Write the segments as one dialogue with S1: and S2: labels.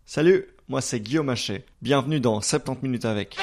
S1: Salut, moi c'est Guillaume Haché. Bienvenue dans 70 minutes avec.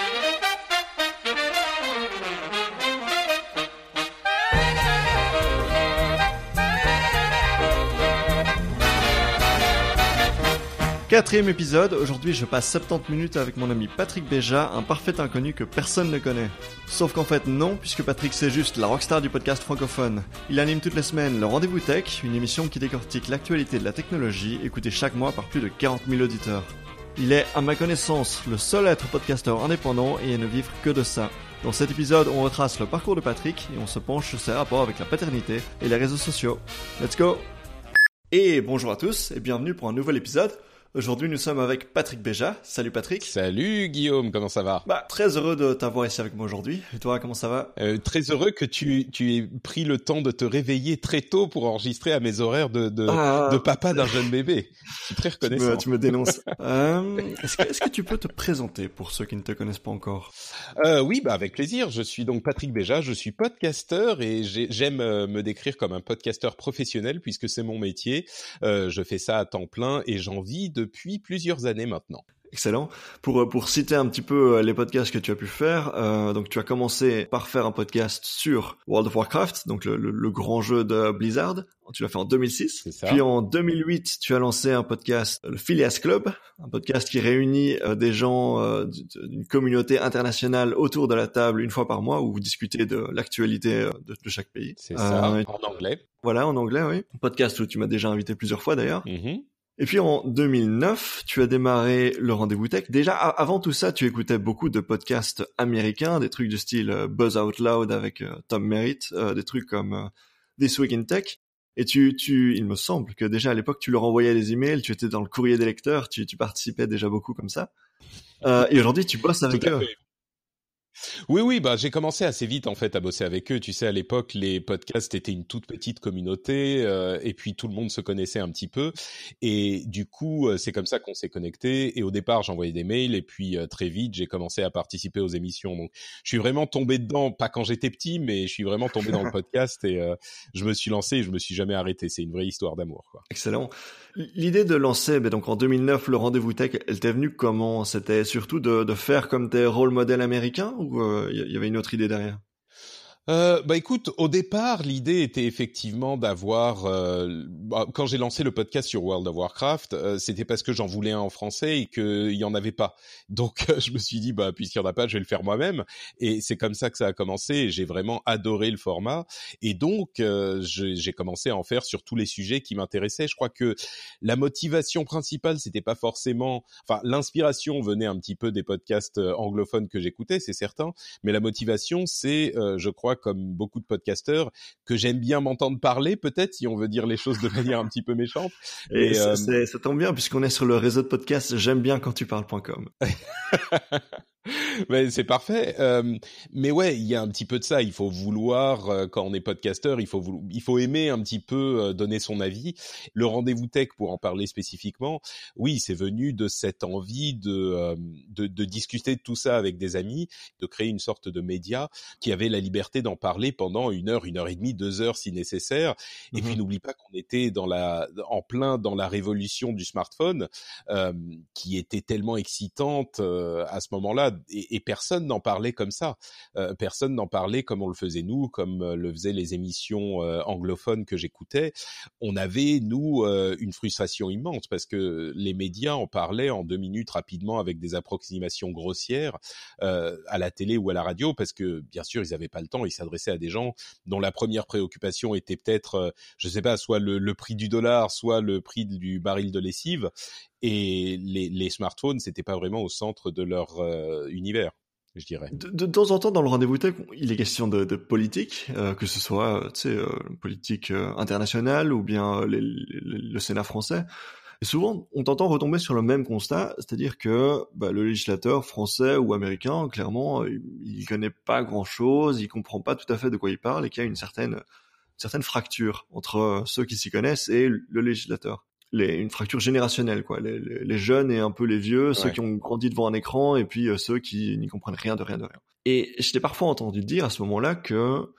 S1: Quatrième épisode, aujourd'hui je passe 70 minutes avec mon ami Patrick Béja, un parfait inconnu que personne ne connaît. Sauf qu'en fait non, puisque Patrick c'est juste la rockstar du podcast francophone. Il anime toutes les semaines le Rendez-vous Tech, une émission qui décortique l'actualité de la technologie, écoutée chaque mois par plus de 40 000 auditeurs. Il est, à ma connaissance, le seul à être podcasteur indépendant et à ne vivre que de ça. Dans cet épisode, on retrace le parcours de Patrick et on se penche sur ses rapports avec la paternité et les réseaux sociaux. Let's go! Et bonjour à tous et bienvenue pour un nouvel épisode. Aujourd'hui, nous sommes avec Patrick Béja. Salut Patrick.
S2: Salut Guillaume, comment ça va?
S1: Très heureux de t'avoir ici avec moi aujourd'hui. Et toi, comment ça va?
S2: Très heureux que tu aies pris le temps de te réveiller très tôt pour enregistrer à mes horaires de papa d'un jeune bébé. Je suis très reconnaissant.
S1: Tu me dénonces. Est-ce que tu peux te présenter pour ceux qui ne te connaissent pas encore?
S2: Oui, avec plaisir. Je suis donc Patrick Béja, je suis podcasteur et j'aime me décrire comme un podcasteur professionnel puisque c'est mon métier. Je fais ça à temps plein et j'en vis depuis plusieurs années maintenant.
S1: Excellent. Pour citer un petit peu les podcasts que tu as pu faire, donc tu as commencé par faire un podcast sur World of Warcraft, donc le grand jeu de Blizzard. Tu l'as fait en 2006.
S2: C'est ça.
S1: Puis en 2008, tu as lancé un podcast, le Phileas Club, un podcast qui réunit des gens d'une communauté internationale autour de la table une fois par mois où vous discutez de l'actualité de chaque pays.
S2: C'est ça, en anglais.
S1: Voilà, en anglais, oui. Un podcast où tu m'as déjà invité plusieurs fois d'ailleurs.
S2: Mm-hmm.
S1: Et puis en 2009, tu as démarré le Rendez-vous Tech. Déjà, avant tout ça, tu écoutais beaucoup de podcasts américains, des trucs du style Buzz Out Loud avec Tom Merritt, des trucs comme This Week in Tech. Et il me semble que déjà à l'époque, tu leur envoyais des emails, tu étais dans le courrier des lecteurs, tu participais déjà beaucoup comme ça. Et aujourd'hui, tu bosses avec eux.
S2: Oui, j'ai commencé assez vite en fait à bosser avec eux. Tu sais, à l'époque, les podcasts étaient une toute petite communauté et puis tout le monde se connaissait un petit peu. Et du coup, c'est comme ça qu'on s'est connectés. Et au départ, j'envoyais des mails et puis très vite, j'ai commencé à participer aux émissions. Donc, je suis vraiment tombé dedans, pas quand j'étais petit, mais je suis vraiment tombé dans le podcast et je me suis lancé et je me suis jamais arrêté. C'est une vraie histoire d'amour, quoi.
S1: Excellent. L'idée de lancer, donc en 2009, le Rendez-vous Tech, elle t'est venue comment? C'était surtout de faire comme tes rôle modèles américains ou y avait une autre idée derrière?
S2: Écoute, au départ, l'idée était effectivement d'avoir, quand j'ai lancé le podcast sur World of Warcraft, c'était parce que j'en voulais un en français et qu'il y en avait pas. Donc, je me suis dit, puisqu'il y en a pas, je vais le faire moi-même. Et c'est comme ça que ça a commencé. Et j'ai vraiment adoré le format. Et donc, j'ai commencé à en faire sur tous les sujets qui m'intéressaient. Je crois que la motivation principale, c'était pas forcément, l'inspiration venait un petit peu des podcasts anglophones que j'écoutais, c'est certain. Mais la motivation, c'est, je crois, comme beaucoup de podcasteurs, que j'aime bien m'entendre parler, peut-être, si on veut dire les choses de manière un petit peu méchante.
S1: Et ça tombe bien, puisqu'on est sur le réseau de podcasts j'aime bien quand tu parles.com.
S2: Mais c'est parfait. Mais ouais, il y a un petit peu de ça. Il faut vouloir, quand on est podcasteur, il faut aimer un petit peu donner son avis. Le Rendez-vous Tech, pour en parler spécifiquement, oui, c'est venu de cette envie de discuter de tout ça avec des amis, de créer une sorte de média qui avait la liberté d'en parler pendant 1 heure, 1 heure et demie, 2 heures si nécessaire. Et puis n'oublie pas qu'on était en plein dans la révolution du smartphone, qui était tellement excitante à ce moment-là. Et personne n'en parlait comme ça. Personne n'en parlait comme on le faisait nous, comme le faisaient les émissions anglophones que j'écoutais. On avait, nous, une frustration immense parce que les médias en parlaient en 2 minutes rapidement avec des approximations grossières à la télé ou à la radio parce que, bien sûr, ils n'avaient pas le temps. Ils s'adressaient à des gens dont la première préoccupation était peut-être, je sais pas, soit le prix du dollar, soit le prix du baril de lessive. Et les smartphones, c'était pas vraiment au centre de leur univers, je dirais.
S1: De temps en temps, dans le Rendez-vous Tech, il est question de politique, que ce soit, politique internationale ou bien le Sénat français. Et souvent, on t'entend retomber sur le même constat, c'est-à-dire que le législateur français ou américain, clairement, il connaît pas grand-chose, il comprend pas tout à fait de quoi il parle et qu'il y a une certaine fracture entre ceux qui s'y connaissent et le législateur. Une fracture générationnelle, quoi. Les jeunes et un peu les vieux, ceux qui ont grandi devant un écran et puis ceux qui n'y comprennent rien de rien. Et je t'ai parfois entendu dire à ce moment-là que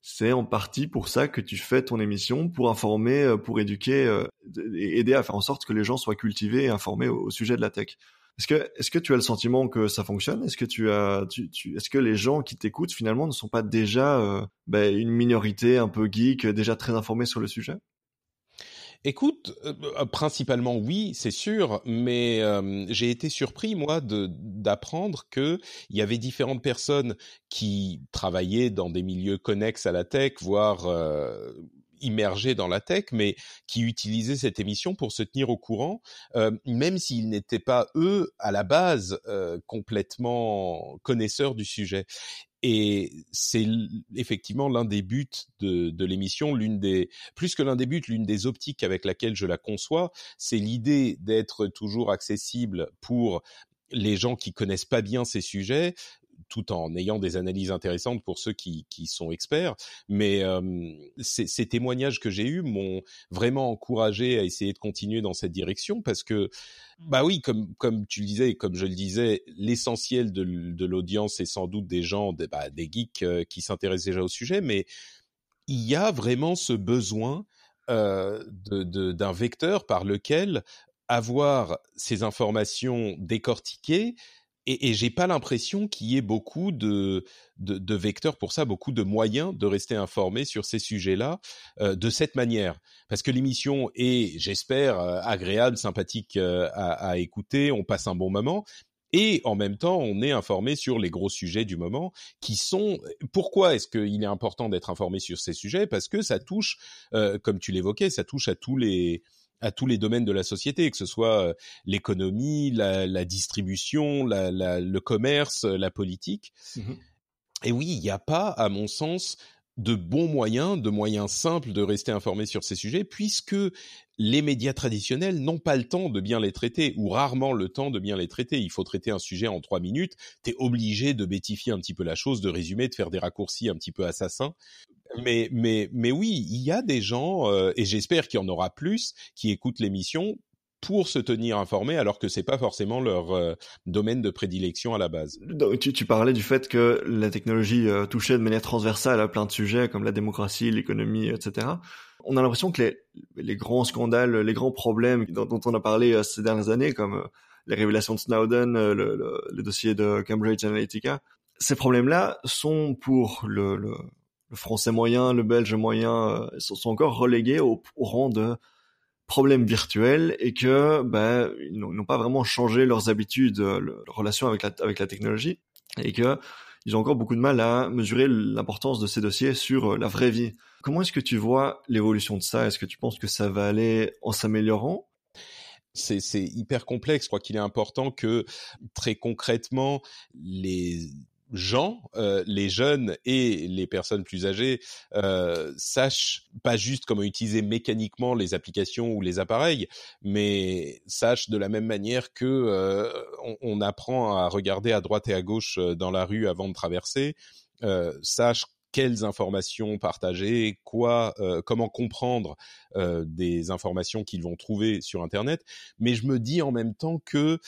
S1: c'est en partie pour ça que tu fais ton émission, pour informer, pour éduquer, et aider à faire en sorte que les gens soient cultivés et informés au sujet de la tech. Est-ce que tu as le sentiment que ça fonctionne? Est-ce que est-ce que les gens qui t'écoutent finalement ne sont pas déjà une minorité un peu geek, déjà très informée sur le sujet?
S2: Écoute, principalement oui, c'est sûr, mais j'ai été surpris moi d'apprendre que il y avait différentes personnes qui travaillaient dans des milieux connexes à la tech, voire immergés dans la tech, mais qui utilisaient cette émission pour se tenir au courant, même s'ils n'étaient pas eux à la base complètement connaisseurs du sujet. Et c'est effectivement l'un des buts de l'émission, plus que l'un des buts, l'une des optiques avec laquelle je la conçois, c'est l'idée d'être toujours accessible pour les gens qui connaissent pas bien ces sujets, tout en ayant des analyses intéressantes pour ceux qui sont experts. Mais ces témoignages que j'ai eus m'ont vraiment encouragé à essayer de continuer dans cette direction, parce que bah oui, comme tu le disais et comme je le disais, l'essentiel de l'audience est sans doute des gens, des geeks qui s'intéressent déjà au sujet, mais il y a vraiment ce besoin d'un vecteur par lequel avoir ces informations décortiquées. Et j'ai pas l'impression qu'il y ait beaucoup de vecteurs pour ça, beaucoup de moyens de rester informé sur ces sujets-là de cette manière. Parce que l'émission est, j'espère, agréable, sympathique à écouter, on passe un bon moment. Et en même temps, on est informé sur les gros sujets du moment qui sont... Pourquoi est-ce qu'il est important d'être informé sur ces sujets? Parce que ça touche, comme tu l'évoquais, ça touche à tous les domaines de la société, que ce soit l'économie, la distribution, le commerce, la politique. Mmh. Et oui, il n'y a pas, à mon sens, de moyens simples de rester informé sur ces sujets, puisque les médias traditionnels n'ont pas le temps de bien les traiter, ou rarement le temps de bien les traiter. Il faut traiter un sujet en 3 minutes, t'es obligé de bêtifier un petit peu la chose, de résumer, de faire des raccourcis un petit peu assassins. Mais oui, il y a des gens, et j'espère qu'il y en aura plus, qui écoutent l'émission pour se tenir informés, alors que c'est pas forcément leur domaine de prédilection à la base.
S1: Donc, tu parlais du fait que la technologie touchait de manière transversale à plein de sujets comme la démocratie, l'économie, etc. On a l'impression que les grands scandales, les grands problèmes dont on a parlé ces dernières années, comme les révélations de Snowden, le dossier de Cambridge Analytica, ces problèmes-là sont pour le français moyen, le belge moyen, sont encore relégués au rang de problèmes virtuels, et que ils n'ont pas vraiment changé leurs habitudes, leur relation avec la technologie, et que ils ont encore beaucoup de mal à mesurer l'importance de ces dossiers sur la vraie vie. Comment est-ce que tu vois l'évolution de ça? Est-ce que tu penses que ça va aller en s'améliorant?
S2: C'est hyper complexe. Je crois qu'il est important que, très concrètement, les gens, les jeunes et les personnes plus âgées sachent pas juste comment utiliser mécaniquement les applications ou les appareils, mais sachent de la même manière que on apprend à regarder à droite et à gauche dans la rue avant de traverser, sachent quelles informations partager, comment comprendre des informations qu'ils vont trouver sur Internet. Mais je me dis en même temps que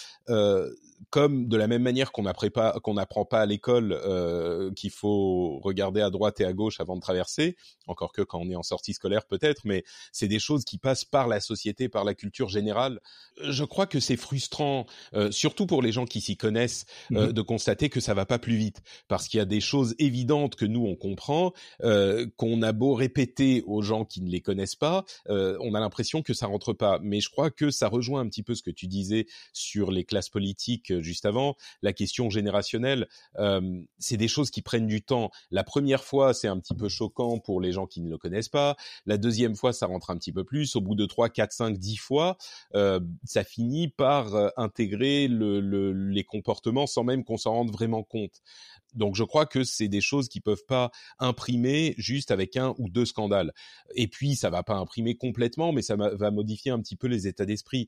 S2: comme de la même manière qu'on n'apprend pas à l'école qu'il faut regarder à droite et à gauche avant de traverser, encore que quand on est en sortie scolaire peut-être, mais c'est des choses qui passent par la société, par la culture générale. Je crois que c'est frustrant, surtout pour les gens qui s'y connaissent, de constater que ça va pas plus vite, parce qu'il y a des choses évidentes que nous on comprend, qu'on a beau répéter aux gens qui ne les connaissent pas, on a l'impression que ça rentre pas. Mais je crois que ça rejoint un petit peu ce que tu disais sur les classes politiques juste avant, la question générationnelle. C'est des choses qui prennent du temps. La première fois, c'est un petit peu choquant pour les gens qui ne le connaissent pas. La deuxième fois, ça rentre un petit peu plus. Au bout de 3, 4, 5, 10 fois, ça finit par intégrer les comportements sans même qu'on s'en rende vraiment compte. Donc je crois que c'est des choses qui peuvent pas imprimer juste avec 1 ou 2 scandales. Et puis ça va pas imprimer complètement, mais ça va modifier un petit peu les états d'esprit.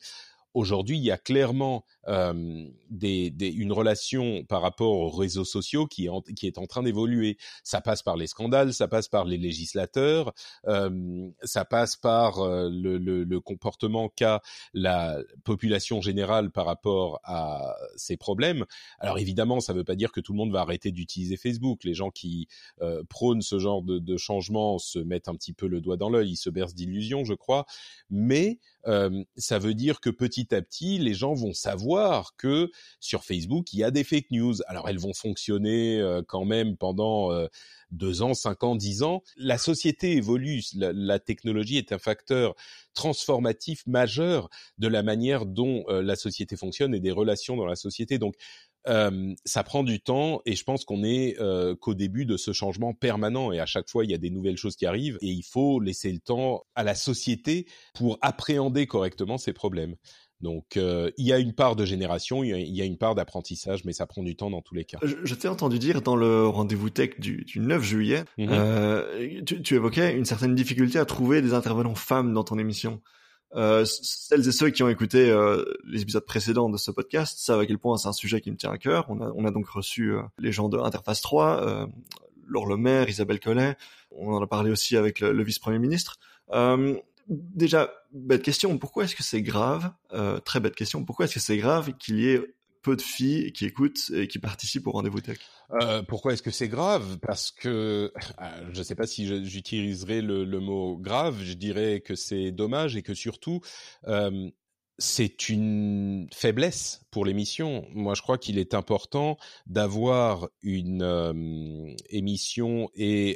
S2: aujourd'hui, il y a clairement une relation par rapport aux réseaux sociaux qui est en train d'évoluer. Ça passe par les scandales, ça passe par les législateurs, ça passe par le comportement qu'a la population générale par rapport à ces problèmes. Alors évidemment, ça ne veut pas dire que tout le monde va arrêter d'utiliser Facebook. Les gens qui prônent ce genre de changement se mettent un petit peu le doigt dans l'œil, ils se bercent d'illusions, je crois. Mais ça veut dire que petit à petit, les gens vont savoir que sur Facebook, il y a des fake news. Alors, elles vont fonctionner quand même pendant 2 ans, 5 ans, 10 ans. La société évolue. La technologie est un facteur transformatif majeur de la manière dont la société fonctionne et des relations dans la société. Donc, ça prend du temps et je pense qu'on est qu'au début de ce changement permanent et à chaque fois il y a des nouvelles choses qui arrivent et il faut laisser le temps à la société pour appréhender correctement ces problèmes. Donc il y a une part de génération, il y a une part d'apprentissage, mais ça prend du temps dans tous les cas.
S1: Je t'ai entendu dire dans le rendez-vous tech du 9 juillet, tu évoquais une certaine difficulté à trouver des intervenants femmes dans ton émission. Celles et ceux qui ont écouté les épisodes précédents de ce podcast savent à quel point c'est un sujet qui me tient à cœur. On a donc reçu les gens de Interface 3, Laure Lemaire, Isabelle Collet. On en a parlé aussi avec le vice-premier ministre. Déjà, bête question, pourquoi est-ce que c'est grave, très bête question, pourquoi est-ce que c'est grave qu'il y ait peu de filles qui écoutent et qui participent au rendez-vous tech?
S2: Pourquoi est-ce que c'est grave? Parce que je ne sais pas si j'utiliserai le mot grave. Je dirais que c'est dommage et que surtout c'est une faiblesse pour l'émission. Moi, je crois qu'il est important d'avoir une émission et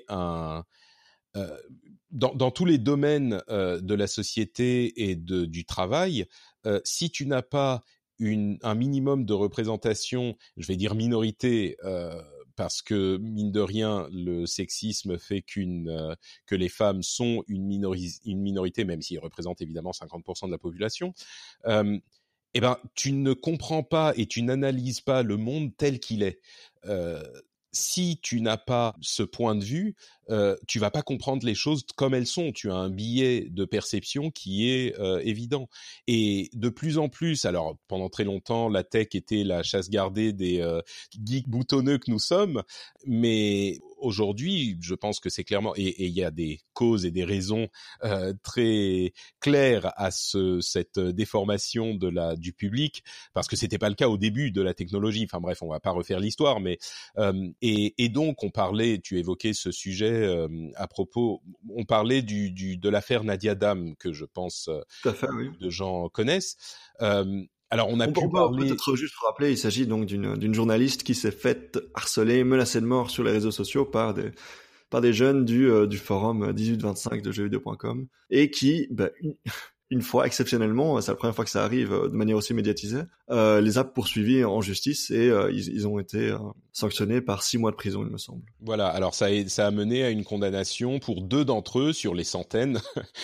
S2: dans tous les domaines de la société et du travail. Si tu n'as pas un minimum de représentation, je vais dire minorité, parce que mine de rien, le sexisme fait que les femmes sont une minorité, même s'ils représentent évidemment 50% de la population. Eh ben, tu ne comprends pas et tu n'analyses pas le monde tel qu'il est. Si tu n'as pas ce point de vue, tu vas pas comprendre les choses comme elles sont. Tu as un biais de perception qui est évident. Et de plus en plus, alors pendant très longtemps, la tech était la chasse gardée des geeks boutonneux que nous sommes, mais aujourd'hui, je pense que c'est clairement, et il y a des causes et des raisons très claires à cette déformation du public, parce que c'était pas le cas au début de la technologie. Enfin bref, on va pas refaire l'histoire, mais et donc on parlait, tu évoquais ce sujet à propos, on parlait de l'affaire Nadia Dam que je pense
S1: Tout à fait, oui.
S2: de gens connaissent. Alors on peut
S1: peut-être juste rappeler, il s'agit donc d'une journaliste qui s'est faite harceler, menacée de mort sur les réseaux sociaux par des jeunes du forum 1825 de jeuxvideo.com et qui, une fois, exceptionnellement, c'est la première fois que ça arrive de manière aussi médiatisée, les a poursuivis en justice et ils ont été sanctionnés par 6 mois de prison, il me semble.
S2: Voilà, alors ça a mené à une condamnation pour 2 d'entre eux sur les centaines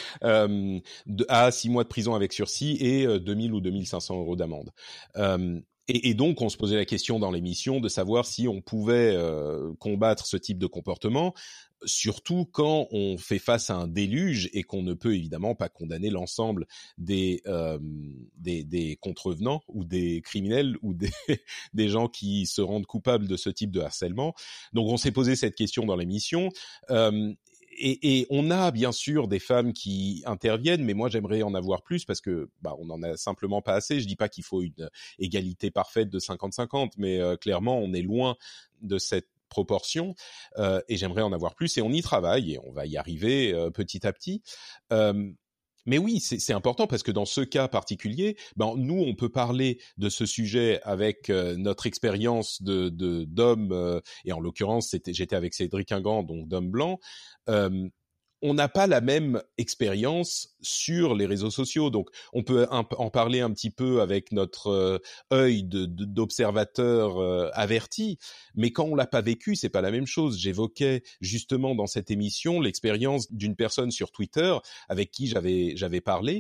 S2: à 6 mois de prison avec sursis et 2000 ou 2500 euros d'amende. Et donc, on se posait la question dans l'émission de savoir si on pouvait combattre ce type de comportement, surtout quand on fait face à un déluge et qu'on ne peut évidemment pas condamner l'ensemble des contrevenants ou des criminels ou des gens qui se rendent coupables de ce type de harcèlement. Donc, on s'est posé cette question dans l'émission. Et on a bien sûr des femmes qui interviennent, mais moi j'aimerais en avoir plus parce que on en a simplement pas assez. Je dis pas qu'il faut une égalité parfaite de 50-50, mais clairement on est loin de cette proportion et j'aimerais en avoir plus et on y travaille et on va y arriver petit à petit. Mais oui, c'est important parce que dans ce cas particulier, nous on peut parler de ce sujet avec notre expérience d'homme et en l'occurrence j'étais avec Cédric Ingrand, donc d'homme blanc. On n'a pas la même expérience sur les réseaux sociaux, donc on peut en parler un petit peu avec notre œil d'observateur averti, mais quand on l'a pas vécu, c'est pas la même chose. J'évoquais justement dans cette émission l'expérience d'une personne sur Twitter avec qui j'avais parlé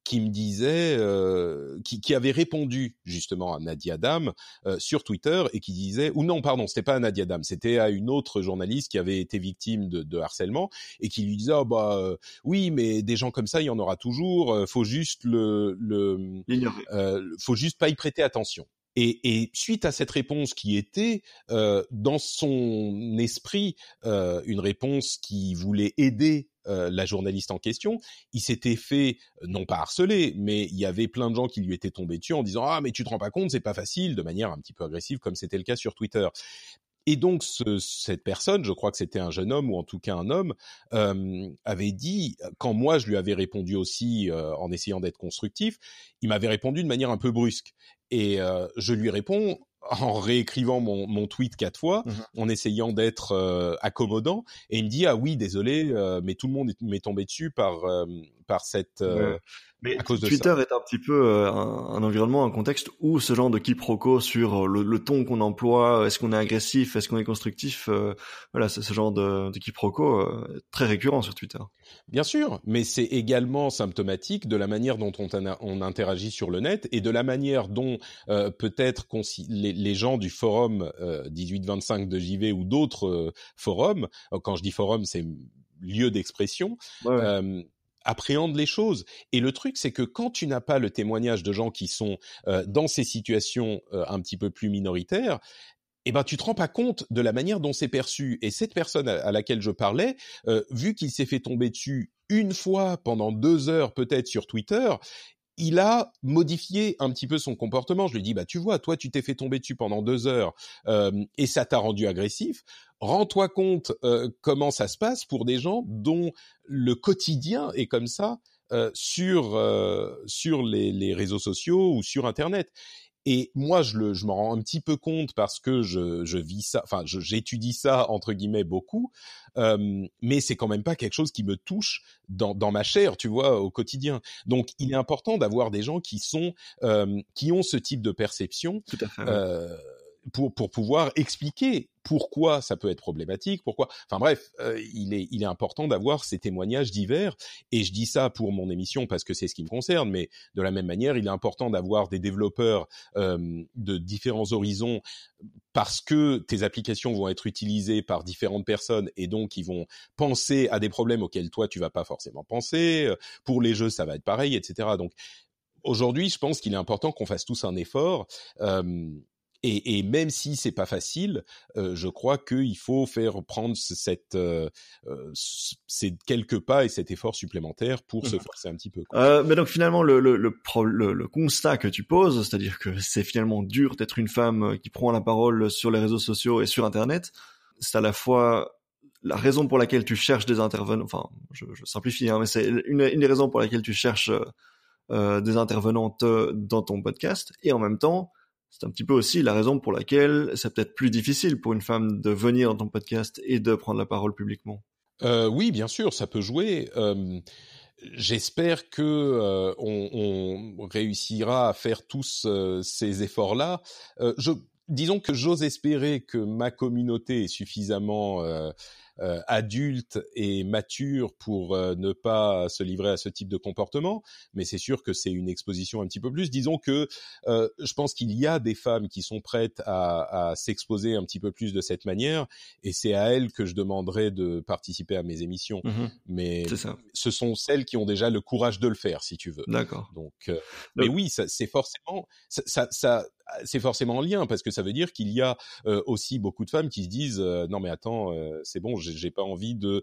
S2: qui me disait, qui avait répondu justement à Nadia Dam sur Twitter et qui disait, ou non, pardon, c'était pas à Nadia Dam, c'était à une autre journaliste qui avait été victime de harcèlement et qui lui disait, oui, mais des gens comme ça, il y en aura toujours, faut juste
S1: L'ignorer.
S2: faut juste pas y prêter attention. Et suite à cette réponse qui était dans son esprit une réponse qui voulait aider la journaliste en question, il s'était fait non pas harceler, mais il y avait plein de gens qui lui étaient tombés dessus en disant mais tu te rends pas compte, c'est pas facile, de manière un petit peu agressive comme c'était le cas sur Twitter. Et donc cette personne, je crois que c'était un jeune homme ou en tout cas un homme, avait dit, quand moi je lui avais répondu aussi en essayant d'être constructif, il m'avait répondu de manière un peu brusque. Et je lui réponds en réécrivant mon tweet 4 fois, en essayant d'être accommodant, et il me dit oui désolé, mais tout le monde m'est tombé dessus par cette
S1: Mais
S2: à cause de
S1: Twitter
S2: ça.
S1: est un petit peu un environnement, un contexte où ce genre de quiproquo sur le ton qu'on emploie, est-ce qu'on est agressif, est-ce qu'on est constructif, voilà, c'est ce genre de quiproquo très récurrent sur Twitter.
S2: Bien sûr, mais c'est également symptomatique de la manière dont on interagit sur le net et de la manière dont peut-être les gens du forum 1825 de JV ou d'autres forums, quand je dis forum, c'est lieu d'expression,
S1: Ouais.
S2: appréhendent les choses. Et le truc, c'est que quand tu n'as pas le témoignage de gens qui sont dans ces situations un petit peu plus minoritaires, tu te rends pas compte de la manière dont c'est perçu. Et cette personne à laquelle je parlais, vu qu'il s'est fait tomber dessus une fois pendant 2 heures peut-être sur Twitter, il a modifié un petit peu son comportement. Je lui dis, tu vois, toi, tu t'es fait tomber dessus pendant 2 heures et ça t'a rendu agressif. Rends-toi compte comment ça se passe pour des gens dont le quotidien est comme ça sur les réseaux sociaux ou sur Internet. Et moi, je m'en rends un petit peu compte parce que je vis ça, enfin, j'étudie ça entre guillemets beaucoup, mais c'est quand même pas quelque chose qui me touche dans ma chair, tu vois, au quotidien. Donc, il est important d'avoir des gens qui ont ce type de perception.
S1: Tout à fait. Ouais.
S2: Pour pouvoir expliquer pourquoi ça peut être problématique, pourquoi. Enfin bref, il est important d'avoir ces témoignages divers. Et je dis ça pour mon émission parce que c'est ce qui me concerne, mais de la même manière, il est important d'avoir des développeurs de différents horizons parce que tes applications vont être utilisées par différentes personnes et donc ils vont penser à des problèmes auxquels toi tu vas pas forcément penser. Pour les jeux, ça va être pareil, etc. Donc aujourd'hui, je pense qu'il est important qu'on fasse tous un effort. Et même si c'est pas facile, je crois qu'il faut faire prendre ces quelques pas et cet effort supplémentaire pour se forcer un petit peu.
S1: Mais donc finalement le constat que tu poses, c'est-à-dire que c'est finalement dur d'être une femme qui prend la parole sur les réseaux sociaux et sur Internet, c'est à la fois la raison pour laquelle tu cherches des intervenants, enfin je simplifie, mais c'est une des raisons pour laquelle tu cherches des intervenantes dans ton podcast, et en même temps c'est un petit peu aussi la raison pour laquelle c'est peut-être plus difficile pour une femme de venir dans ton podcast et de prendre la parole publiquement.
S2: Oui, bien sûr, ça peut jouer. J'espère que on réussira à faire tous ces efforts-là. Disons que j'ose espérer que ma communauté est suffisamment adulte et mature pour ne pas se livrer à ce type de comportement, mais c'est sûr que c'est une exposition un petit peu plus. Disons que je pense qu'il y a des femmes qui sont prêtes à s'exposer un petit peu plus de cette manière, et c'est à elles que je demanderai de participer à mes émissions. Mais
S1: C'est ça.
S2: ce sont celles qui ont déjà le courage de le faire, si tu veux.
S1: D'accord.
S2: Donc, mais oui, c'est forcément c'est forcément en lien, parce que ça veut dire qu'il y a aussi beaucoup de femmes qui se disent non mais attends, c'est bon, j'ai pas envie de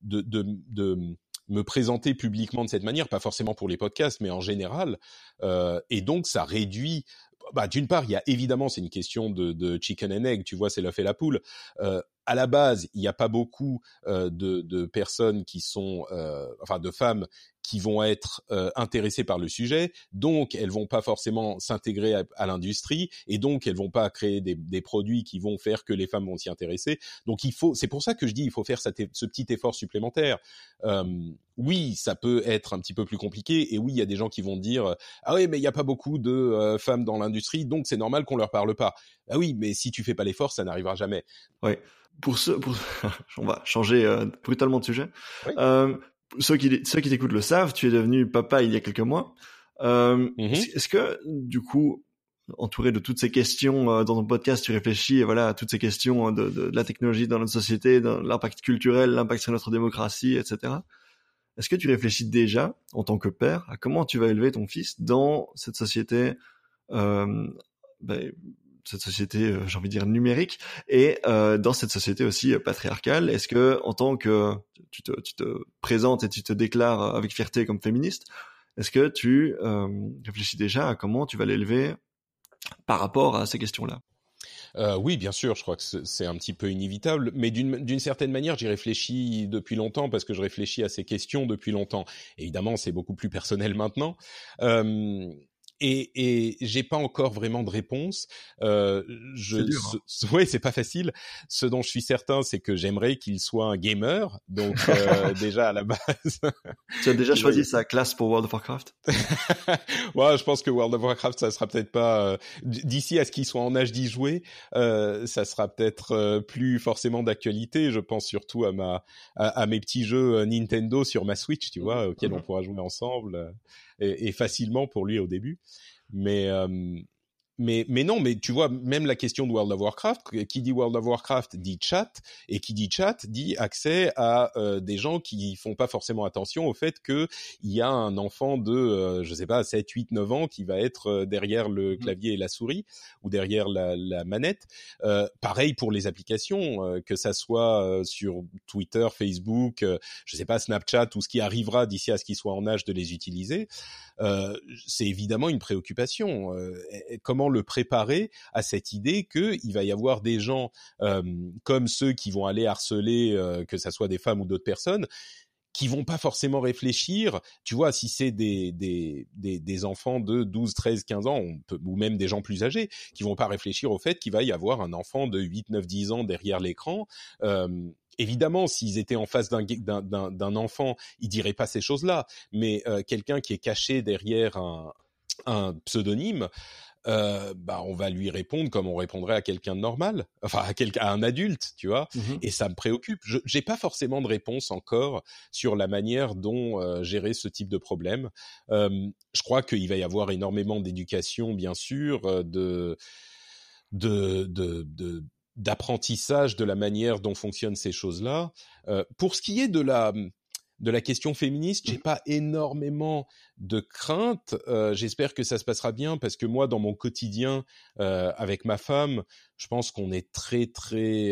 S2: me présenter publiquement de cette manière, pas forcément pour les podcasts, mais en général. Et donc ça réduit. D'une part, il y a évidemment, c'est une question de chicken and egg, tu vois, c'est l'œuf et la poule. À la base, il n'y a pas beaucoup de personnes qui sont, de femmes qui vont être intéressées par le sujet, donc elles vont pas forcément s'intégrer à l'industrie, et donc elles vont pas créer des produits qui vont faire que les femmes vont s'y intéresser. Donc c'est pour ça que je dis, il faut faire ce petit effort supplémentaire. Oui, ça peut être un petit peu plus compliqué, et oui, il y a des gens qui vont dire ah oui, mais il y a pas beaucoup de femmes dans l'industrie, donc c'est normal qu'on leur parle pas. Ah oui, mais si tu fais pas l'effort, ça n'arrivera jamais.
S1: Oui. On va changer brutalement de sujet.
S2: Oui.
S1: ceux qui t'écoutent le savent, tu es devenu papa il y a quelques mois. Est-ce que, du coup, entouré de toutes ces questions dans ton podcast, tu réfléchis à toutes ces questions de la technologie dans notre société, dans l'impact culturel, l'impact sur notre démocratie, etc. Est-ce que tu réfléchis déjà, en tant que père, à comment tu vas élever ton fils dans cette société, euh, ben, cette société, j'ai envie de dire numérique, et dans cette société aussi patriarcale? Est-ce que, en tant que tu te présentes et tu te déclares avec fierté comme féministe, est-ce que tu réfléchis déjà à comment tu vas l'élever par rapport à ces questions-là?
S2: Oui, bien sûr, je crois que c'est un petit peu inévitable, mais d'une certaine manière, j'y réfléchis depuis longtemps parce que je réfléchis à ces questions depuis longtemps. Évidemment, c'est beaucoup plus personnel maintenant. Et j'ai pas encore vraiment de réponse.
S1: C'est dur, hein.
S2: Ouais, c'est pas facile. Ce dont je suis certain, c'est que j'aimerais qu'il soit un gamer. Donc déjà à la base.
S1: Tu as déjà choisi sa classe pour World of Warcraft?
S2: Ouais, je pense que World of Warcraft, ça sera peut-être pas d'ici à ce qu'il soit en âge d'y jouer, ça sera peut-être plus forcément d'actualité. Je pense surtout à mes petits jeux Nintendo sur ma Switch, tu vois, auxquels on pourra jouer ensemble et facilement pour lui au début. Mais mais non, mais tu vois, même la question de World of Warcraft, qui dit World of Warcraft dit chat, et qui dit chat dit accès à des gens qui font pas forcément attention au fait que il y a un enfant de, je sais pas, 7, 8, 9 ans qui va être derrière le clavier et la souris, ou derrière la manette. Pareil pour les applications, que ça soit sur Twitter, Facebook, je sais pas, Snapchat, ou ce qui arrivera d'ici à ce qu'ils soient en âge de les utiliser. C'est évidemment une préoccupation. Comment le préparer à cette idée qu'il va y avoir des gens comme ceux qui vont aller harceler, que ça soit des femmes ou d'autres personnes, qui vont pas forcément réfléchir, tu vois, si c'est des enfants de 12, 13, 15 ans, ou même des gens plus âgés, qui vont pas réfléchir au fait qu'il va y avoir un enfant de 8, 9, 10 ans derrière l'écran. Évidemment, s'ils étaient en face d'un enfant, ils diraient pas ces choses-là, mais quelqu'un qui est caché derrière un pseudonyme, on va lui répondre comme on répondrait à quelqu'un de normal, enfin à un adulte, tu vois. Et ça me préoccupe. J'ai pas forcément de réponse encore sur la manière dont gérer ce type de problème. Je crois qu'il va y avoir énormément d'éducation, bien sûr, d'apprentissage de la manière dont fonctionnent ces choses-là. Pour ce qui est de la question féministe, j'ai pas énormément de crainte. J'espère que ça se passera bien parce que moi, dans mon quotidien avec ma femme, je pense qu'on est très très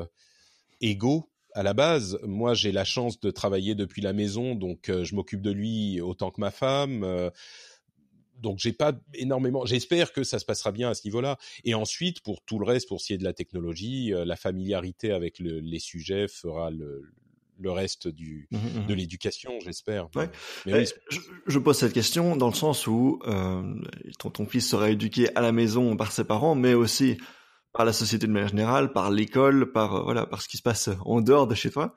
S2: égaux à la base. Moi, j'ai la chance de travailler depuis la maison, donc je m'occupe de lui autant que ma femme. Donc j'ai pas énormément. J'espère que ça se passera bien à ce niveau-là. Et ensuite, pour tout le reste, pour ce qui est de la technologie, la familiarité avec les sujets fera le reste de l'éducation, j'espère.
S1: Ouais.
S2: Mais oui,
S1: je pose cette question dans le sens où ton fils sera éduqué à la maison par ses parents, mais aussi par la société de manière générale, par l'école, par ce qui se passe en dehors de chez toi.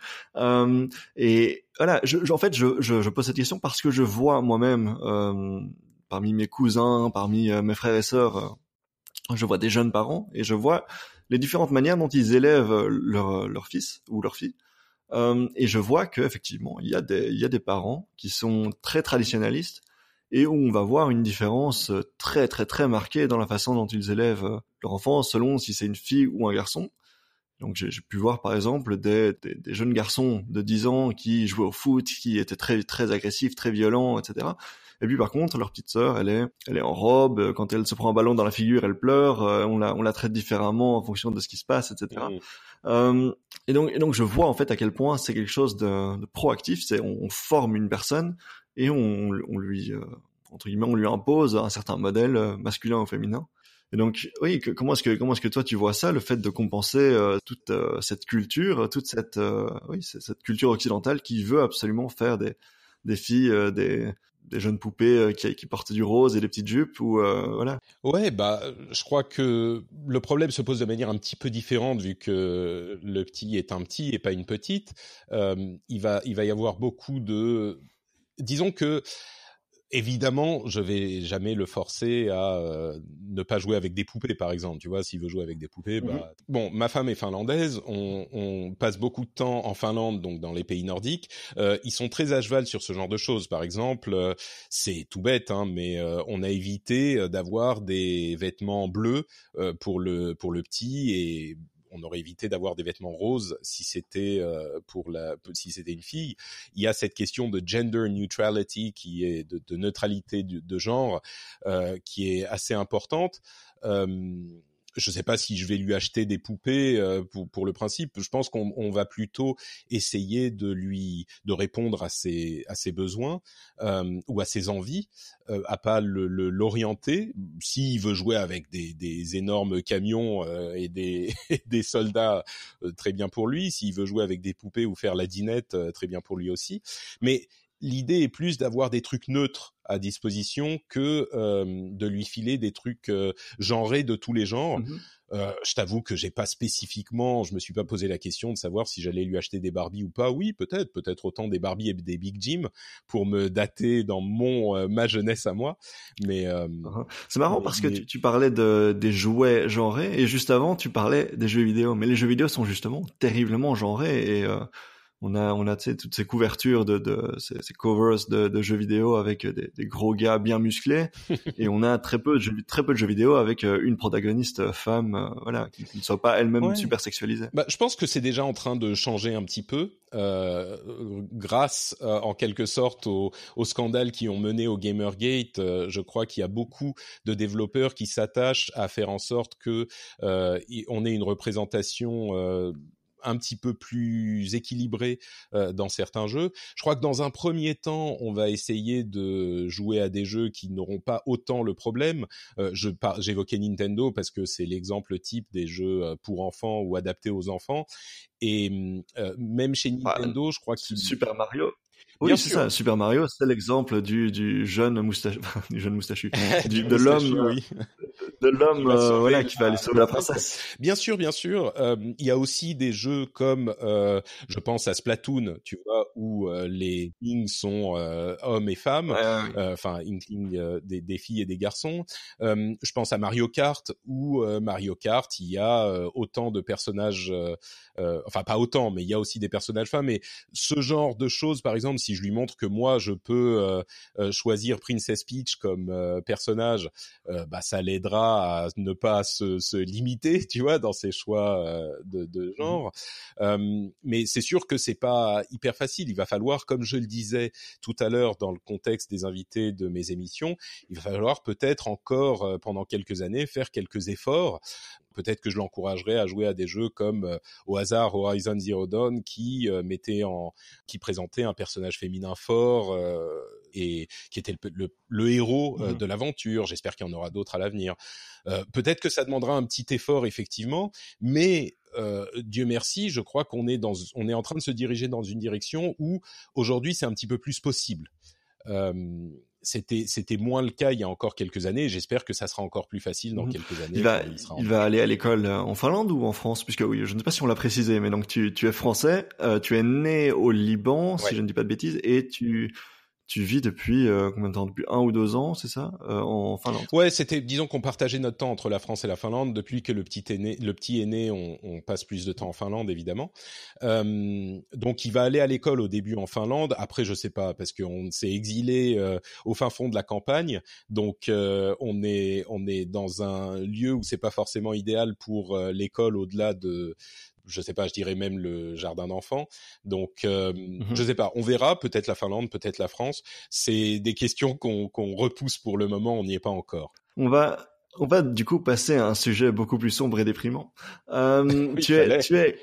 S1: Et voilà, en fait, je pose cette question parce que je vois moi-même parmi mes cousins, parmi mes frères et sœurs, je vois des jeunes parents et je vois les différentes manières dont ils élèvent leur fils ou leur fille. Et je vois que effectivement, il y a des parents qui sont très traditionnalistes et où on va voir une différence très très très marquée dans la façon dont ils élèvent leur enfant selon si c'est une fille ou un garçon. Donc j'ai pu voir par exemple des jeunes garçons de 10 ans qui jouaient au foot, qui étaient très très agressifs, très violents, etc. Et puis par contre, leur petite sœur, elle est en robe, quand elle se prend un ballon dans la figure, elle pleure, on la traite différemment en fonction de ce qui se passe, etc. Et donc je vois en fait à quel point c'est quelque chose de proactif, c'est on forme une personne et on lui entre guillemets on lui impose un certain modèle masculin ou féminin. Et donc oui, comment est-ce que toi tu vois ça, le fait de compenser toute cette culture, toute cette cette culture occidentale qui veut absolument faire des filles des jeunes poupées qui portent du rose et des petites jupes ou voilà.
S2: Ouais, je crois que le problème se pose de manière un petit peu différente vu que le petit est un petit et pas une petite. Il va y avoir beaucoup de, disons que Évidemment, je vais jamais le forcer à ne pas jouer avec des poupées, par exemple. Tu vois, s'il veut jouer avec des poupées, Bon, ma femme est finlandaise. On passe beaucoup de temps en Finlande, donc dans les pays nordiques. Ils sont très à cheval sur ce genre de choses. Par exemple, c'est tout bête, hein, mais on a évité d'avoir des vêtements bleus pour le petit et on aurait évité d'avoir des vêtements roses si c'était si c'était une fille. Il y a cette question de gender neutrality qui est de neutralité de genre qui est assez importante. Je sais pas si je vais lui acheter des poupées pour le principe. Je pense qu'on va plutôt essayer de répondre à ses besoins ou à ses envies, à pas l'orienter. S'il veut jouer avec des énormes camions et des soldats, très bien pour lui. S'il veut jouer avec des poupées ou faire la dinette, très bien pour lui aussi. Mais l'idée est plus d'avoir des trucs neutres à disposition que de lui filer des trucs genrés de tous les genres. Je t'avoue que je me suis pas posé la question de savoir si j'allais lui acheter des Barbie ou pas. Oui, peut-être autant des Barbie et des Big Jim pour me dater dans ma jeunesse à moi. Mais
S1: c'est marrant parce que tu parlais des jouets genrés et juste avant tu parlais des jeux vidéo. Mais les jeux vidéo sont justement terriblement genrés et on a tu sais toutes ces couvertures de ces covers de jeux vidéo avec des gros gars bien musclés et on a très peu de jeux vidéo avec une protagoniste femme voilà qui ne soit pas elle-même super sexualisée.
S2: Je pense que c'est déjà en train de changer un petit peu grâce en quelque sorte aux scandales qui ont mené au Gamergate. Je crois qu'il y a beaucoup de développeurs qui s'attachent à faire en sorte que on ait une représentation un petit peu plus équilibré dans certains jeux. Je crois que dans un premier temps, on va essayer de jouer à des jeux qui n'auront pas autant le problème. J'évoquais Nintendo parce que c'est l'exemple type des jeux pour enfants ou adaptés aux enfants. Et même chez Nintendo, je crois qu'il...
S1: Super Mario. Oui, c'est ça. Super Mario, c'est l'exemple du jeune moustachu, de l'homme,
S2: oui.
S1: de l'homme, voilà, qui va aller sauver la princesse.
S2: Bien sûr. Il y a aussi des jeux comme, je pense à Splatoon, tu vois, où les kings sont hommes et femmes, enfin Inkling des filles et des garçons. Je pense à Mario Kart, où Mario Kart, il y a autant de personnages, enfin pas autant, mais il y a aussi des personnages femmes. Et ce genre de choses, par exemple, si je lui montre que moi je peux choisir Princess Peach comme personnage, ça l'aidera à ne pas se limiter, tu vois, dans ses choix de genre. Mais c'est sûr que c'est pas hyper facile. Il va falloir, comme je le disais tout à l'heure dans le contexte des invités de mes émissions, il va falloir peut-être encore pendant quelques années faire quelques efforts. Peut-être que je l'encouragerais à jouer à des jeux comme au hasard Horizon Zero Dawn qui présentait un personnage féminin fort et qui était le héros de l'aventure. J'espère qu'il y en aura d'autres à l'avenir. Peut-être que ça demandera un petit effort effectivement, mais Dieu merci, je crois qu'on est en train de se diriger dans une direction où aujourd'hui c'est un petit peu plus possible. C'était moins le cas il y a encore quelques années et j'espère que ça sera encore plus facile dans quelques années.
S1: Il va aller à l'école en Finlande ou en France, puisque oui, je ne sais pas si on l'a précisé, mais donc tu es français, tu es né au Liban, si je ne dis pas de bêtises, et tu vis depuis combien de temps? Depuis 1 ou 2 ans, c'est ça, en Finlande?
S2: Ouais, disons qu'on partageait notre temps entre la France et la Finlande. Depuis que le petit est né, on passe plus de temps en Finlande, évidemment. Donc, il va aller à l'école au début en Finlande. Après, je sais pas, parce qu'on s'est exilé au fin fond de la campagne. Donc, on est dans un lieu où c'est pas forcément idéal pour l'école au-delà de... Je sais pas, je dirais même le jardin d'enfants. Donc, je sais pas, on verra, peut-être la Finlande, peut-être la France. C'est des questions qu'on repousse pour le moment, on n'y est pas encore.
S1: On va du coup passer à un sujet beaucoup plus sombre et déprimant. Tu es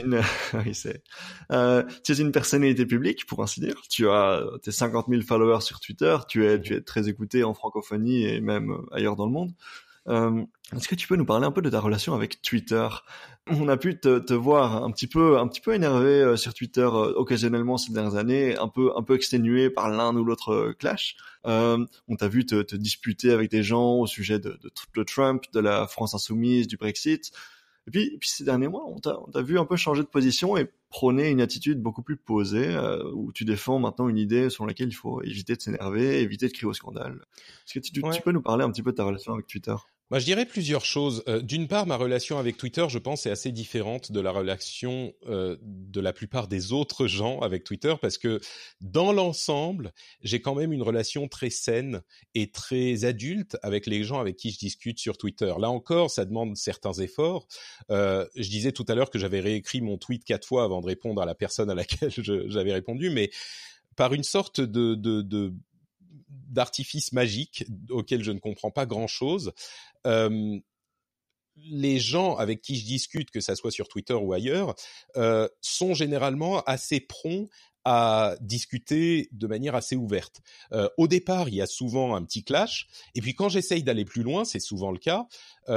S1: une personnalité publique, pour ainsi dire. Tu as tes 50 000 followers sur Twitter, tu es très écouté en francophonie et même ailleurs dans le monde. Est-ce que tu peux nous parler un peu de ta relation avec Twitter? On a pu te voir un petit peu énervé sur Twitter occasionnellement ces dernières années, un peu exténué par l'un ou l'autre clash. On t'a vu te disputer avec des gens au sujet de Trump, de la France insoumise, du Brexit. Et puis ces derniers mois, on t'a vu un peu changer de position et prôner une attitude beaucoup plus posée, où tu défends maintenant une idée sur laquelle il faut éviter de s'énerver, éviter de crier au scandale. Est-ce que tu
S2: Ouais.
S1: peux nous parler un petit peu de ta relation avec Twitter?
S2: Moi, je dirais plusieurs choses. D'une part, ma relation avec Twitter, je pense, est assez différente de la relation de la plupart des autres gens avec Twitter, parce que dans l'ensemble, j'ai quand même une relation très saine et très adulte avec les gens avec qui je discute sur Twitter. Là encore, ça demande certains efforts. Je disais tout à l'heure que j'avais réécrit mon tweet 4 fois avant de répondre à la personne à laquelle j'avais répondu, mais par une sorte d'artifice magique auquel je ne comprends pas grand-chose. Euh, les gens avec qui je discute, que ça soit sur Twitter ou ailleurs, sont généralement assez prompts à discuter de manière assez ouverte. Au départ, il y a souvent un petit clash, et puis quand j'essaye d'aller plus loin, c'est souvent le cas,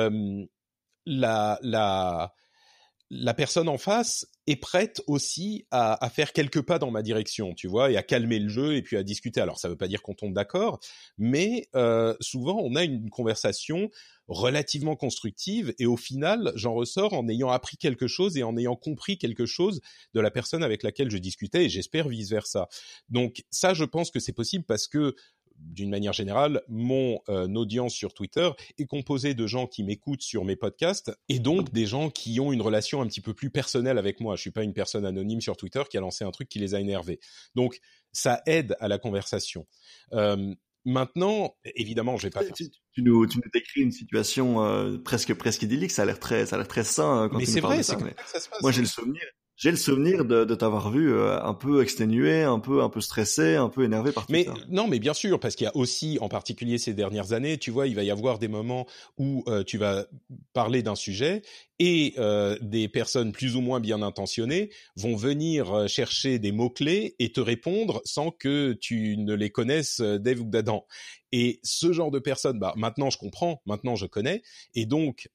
S2: la, la, la personne en face est prête aussi à faire quelques pas dans ma direction, tu vois, et à calmer le jeu et puis à discuter. Alors, ça veut pas dire qu'on tombe d'accord, mais souvent, on a une conversation relativement constructive et au final, j'en ressors en ayant appris quelque chose et en ayant compris quelque chose de la personne avec laquelle je discutais et j'espère vice-versa. Donc ça, je pense que c'est possible parce que d'une manière générale, mon audience sur Twitter est composée de gens qui m'écoutent sur mes podcasts et donc des gens qui ont une relation un petit peu plus personnelle avec moi. Je suis pas une personne anonyme sur Twitter qui a lancé un truc qui les a énervés. Donc, ça aide à la conversation. Maintenant, évidemment, je vais pas faire...
S1: Tu nous décris une situation presque idyllique. Ça a l'air très sain quand
S2: Mais
S1: tu nous
S2: c'est
S1: parles
S2: vrai,
S1: de
S2: c'est
S1: ça.
S2: comme
S1: Mais
S2: ça que ça se passe.
S1: moi, j'ai le souvenir de t'avoir vu un peu exténué, un peu stressé, un peu énervé par
S2: Mais
S1: Twitter.
S2: non, mais bien sûr, parce qu'il y a aussi, en particulier ces dernières années, tu vois, il va y avoir des moments où tu vas parler d'un sujet et des personnes plus ou moins bien intentionnées vont venir chercher des mots-clés et te répondre sans que tu ne les connaisses d'Ève ou d'Adam. Et ce genre de personnes, bah maintenant je comprends, maintenant je connais, et donc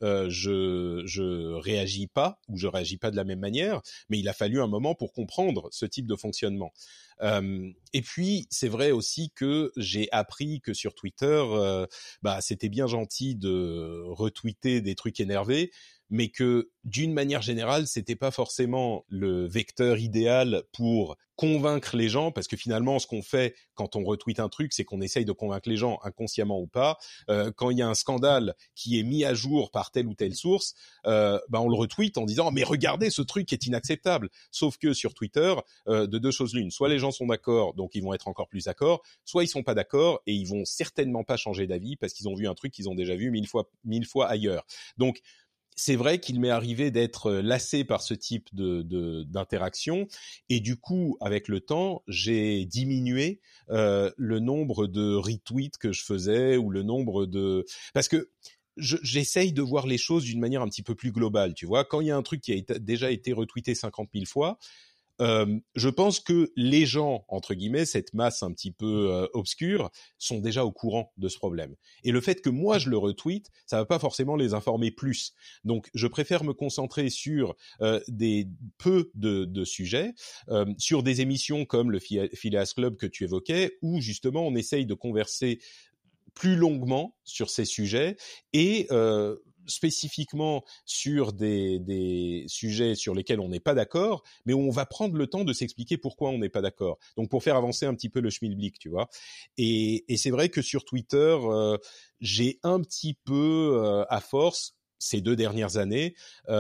S2: je réagis pas ou je réagis pas de la même manière, mais il a fallu un moment pour comprendre ce type de fonctionnement. Et puis c'est vrai aussi que j'ai appris que sur Twitter, bah c'était bien gentil de retweeter des trucs énervés, mais que d'une manière générale, c'était pas forcément le vecteur idéal pour convaincre les gens, parce que finalement, ce qu'on fait quand on retweet un truc, c'est qu'on essaye de convaincre les gens, inconsciemment ou pas. Quand il y a un scandale qui est mis à jour par telle ou telle source, bah on le retweet en disant mais regardez, ce truc est inacceptable. Sauf que sur Twitter, de deux choses l'une, soit les gens sont d'accord, donc ils vont être encore plus d'accord, soit ils sont pas d'accord et ils vont certainement pas changer d'avis parce qu'ils ont vu un truc qu'ils ont déjà vu mille fois ailleurs. Donc c'est vrai qu'il m'est arrivé d'être lassé par ce type d'interaction et du coup, avec le temps, j'ai diminué le nombre de retweets que je faisais ou le nombre de... Parce que j'essaye de voir les choses d'une manière un petit peu plus globale, tu vois. Quand il y a un truc qui a déjà été retweeté 50 000 fois, je pense que les gens, entre guillemets, cette masse un petit peu obscure, sont déjà au courant de ce problème. Et le fait que moi je le retweete, ça va pas forcément les informer plus. Donc, je préfère me concentrer sur des peu de sujets, sur des émissions comme le Phileas Club que tu évoquais, où justement on essaye de converser plus longuement sur ces sujets et spécifiquement sur des sujets sur lesquels on n'est pas d'accord, mais où on va prendre le temps de s'expliquer pourquoi on n'est pas d'accord. Donc pour faire avancer un petit peu le schmilblick, tu vois. Et c'est vrai que sur Twitter, j'ai un petit peu, à force, ces 2 dernières années,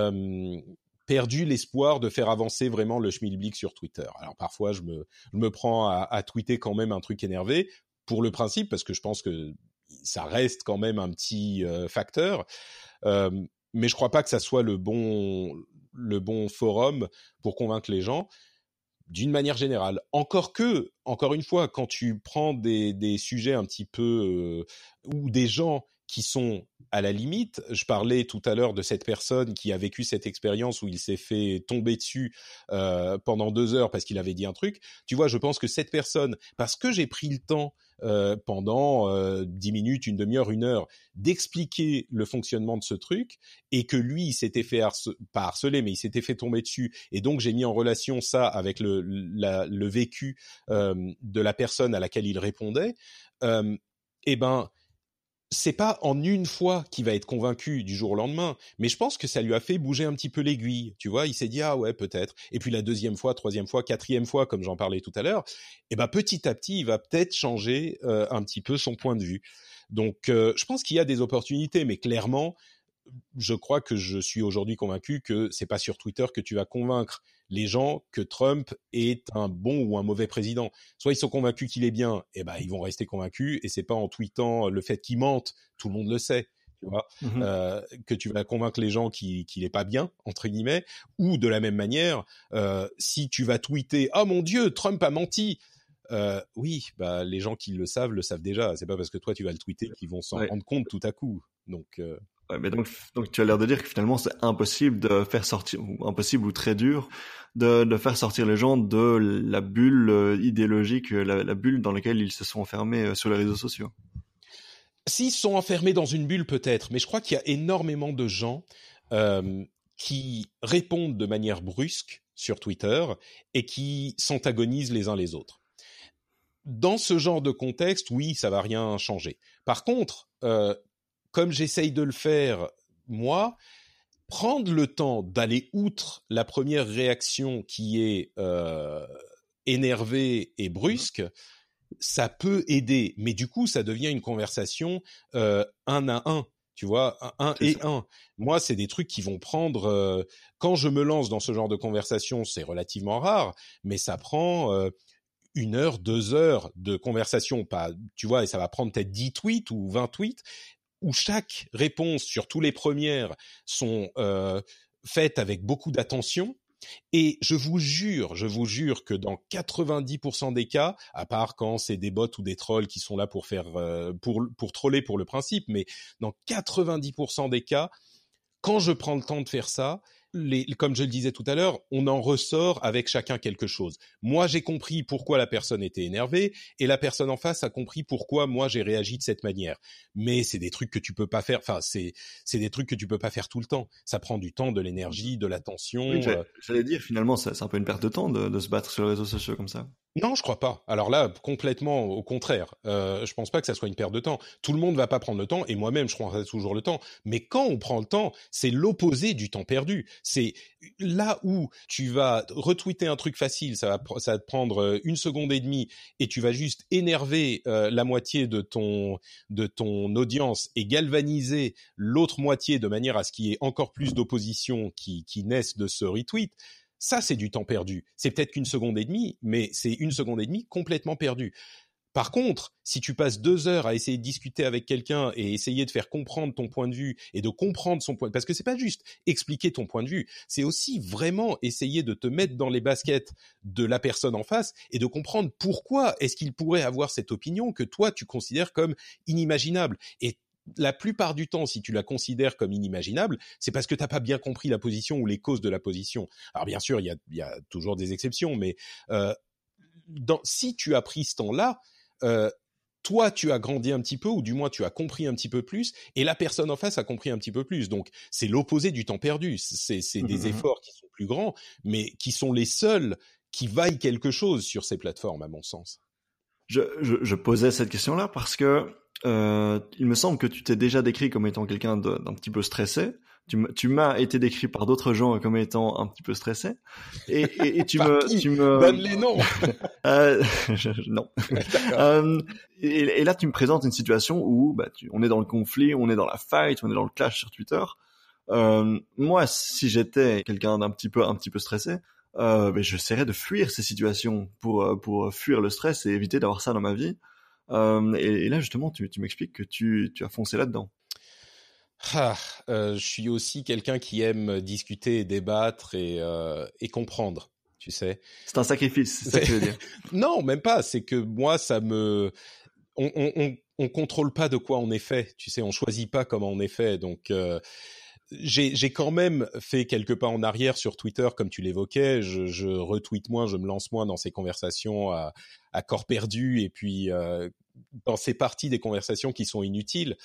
S2: perdu l'espoir de faire avancer vraiment le schmilblick sur Twitter. Alors parfois, je me prends à tweeter quand même un truc énervé pour le principe, parce que je pense que ça reste quand même un petit facteur. Mais je crois pas que ça soit le bon forum pour convaincre les gens d'une manière générale. Encore une fois, quand tu prends des sujets un petit peu ou des gens qui sont à la limite, je parlais tout à l'heure de cette personne qui a vécu cette expérience où il s'est fait tomber dessus pendant 2 heures parce qu'il avait dit un truc. Tu vois, je pense que cette personne, parce que j'ai pris le temps pendant 10 minutes, une demi-heure, 1 heure, d'expliquer le fonctionnement de ce truc, et que lui, il s'était fait pas harceler, mais il s'était fait tomber dessus, et donc j'ai mis en relation ça avec le vécu de la personne à laquelle il répondait, et ben, c'est pas en une fois qu'il va être convaincu du jour au lendemain, mais je pense que ça lui a fait bouger un petit peu l'aiguille, tu vois, il s'est dit ah ouais peut-être, et puis la deuxième fois, troisième fois, quatrième fois, comme j'en parlais tout à l'heure, et ben petit à petit il va peut-être changer un petit peu son point de vue. Donc je pense qu'il y a des opportunités, mais clairement je crois que je suis aujourd'hui convaincu que c'est pas sur Twitter que tu vas convaincre les gens que Trump est un bon ou un mauvais président. Soit ils sont convaincus qu'il est bien, et ben ils vont rester convaincus, et c'est pas en tweetant le fait qu'il mente, tout le monde le sait, tu vois, que tu vas convaincre les gens qu'il est pas bien entre guillemets. Ou de la même manière, si tu vas tweeter « Oh mon Dieu, Trump a menti », oui, bah les gens qui le savent déjà. C'est pas parce que toi tu vas le tweeter qu'ils vont s'en rendre compte tout à coup. Donc
S1: ouais, mais donc tu as l'air de dire que finalement c'est impossible de faire sortir, ou impossible ou très dur de faire sortir les gens de la bulle idéologique, la bulle dans laquelle ils se sont enfermés sur les réseaux sociaux.
S2: S'ils sont enfermés dans une bulle peut-être, mais je crois qu'il y a énormément de gens qui répondent de manière brusque sur Twitter et qui s'antagonisent les uns les autres. Dans ce genre de contexte, oui, ça va rien changer. Par contre, comme j'essaye de le faire, moi, prendre le temps d'aller outre la première réaction qui est énervée et brusque, ça peut aider. Mais du coup, ça devient une conversation un à un. Tu vois, un et un. Moi, c'est des trucs qui vont prendre... quand je me lance dans ce genre de conversation, c'est relativement rare, mais ça prend... 1 heure, 2 heures de conversation, pas, tu vois, et ça va prendre peut-être 10 tweets ou 20 tweets, où chaque réponse, surtout les premières, sont faites avec beaucoup d'attention. Et je vous jure que dans 90% des cas, à part quand c'est des bots ou des trolls qui sont là pour faire, pour troller pour le principe, mais dans 90% des cas, quand je prends le temps de faire ça, comme je le disais tout à l'heure, on en ressort avec chacun quelque chose. Moi, j'ai compris pourquoi la personne était énervée, et la personne en face a compris pourquoi moi j'ai réagi de cette manière. Mais c'est des trucs que tu peux pas faire. Enfin, c'est des trucs que tu peux pas faire tout le temps. Ça prend du temps, de l'énergie, de l'attention.
S1: Oui, j'allais dire finalement, c'est un peu une perte de temps de se battre sur les réseaux sociaux comme ça.
S2: Non, je crois pas. Alors là, complètement au contraire. Je pense pas que ça soit une perte de temps. Tout le monde va pas prendre le temps, et moi-même, je prendrai toujours le temps. Mais quand on prend le temps, c'est l'opposé du temps perdu. C'est là où tu vas retweeter un truc facile, ça va te prendre 1 seconde et demie, et tu vas juste énerver la moitié de ton audience et galvaniser l'autre moitié de manière à ce qu'il y ait encore plus d'opposition qui naissent de ce retweet. Ça, c'est du temps perdu. C'est peut-être qu'1 seconde et demie, mais c'est 1 seconde et demie complètement perdue. Par contre, si tu passes 2 heures à essayer de discuter avec quelqu'un et essayer de faire comprendre ton point de vue et de comprendre son point, parce que c'est pas juste expliquer ton point de vue, c'est aussi vraiment essayer de te mettre dans les baskets de la personne en face et de comprendre pourquoi est-ce qu'il pourrait avoir cette opinion que toi tu considères comme inimaginable. Et la plupart du temps, si tu la considères comme inimaginable, c'est parce que t'as pas bien compris la position ou les causes de la position. Alors bien sûr, il y a toujours des exceptions, mais si tu as pris ce temps-là, toi, tu as grandi un petit peu, ou du moins tu as compris un petit peu plus, et la personne en face a compris un petit peu plus. Donc, c'est l'opposé du temps perdu. C'est des efforts qui sont plus grands, mais qui sont les seuls qui vaillent quelque chose sur ces plateformes, à mon sens.
S1: Je posais cette question-là parce que il me semble que tu t'es déjà décrit comme étant quelqu'un d'un petit peu stressé. Tu m'as été décrit par d'autres gens comme étant un petit peu stressé. Et tu me
S2: donne les noms.
S1: Non. Et là, tu me présentes une situation où on est dans le conflit, on est dans la fight, on est dans le clash sur Twitter. Moi, si j'étais quelqu'un d'un petit peu stressé, j'essaierais de fuir ces situations pour fuir le stress et éviter d'avoir ça dans ma vie. Et là, justement, tu m'expliques que tu as foncé là-dedans.
S2: Je suis aussi quelqu'un qui aime discuter, débattre et comprendre, tu sais.
S1: C'est un sacrifice, c'est ça que tu veux dire.
S2: Non, même pas. C'est que moi, on contrôle pas de quoi on est fait. Tu sais, on choisit pas comment on est fait. Donc, j'ai quand même fait quelques pas en arrière sur Twitter, comme tu l'évoquais. Je retweete moins, je me lance moins dans ces conversations à corps perdu, et puis dans ces parties des conversations qui sont inutiles.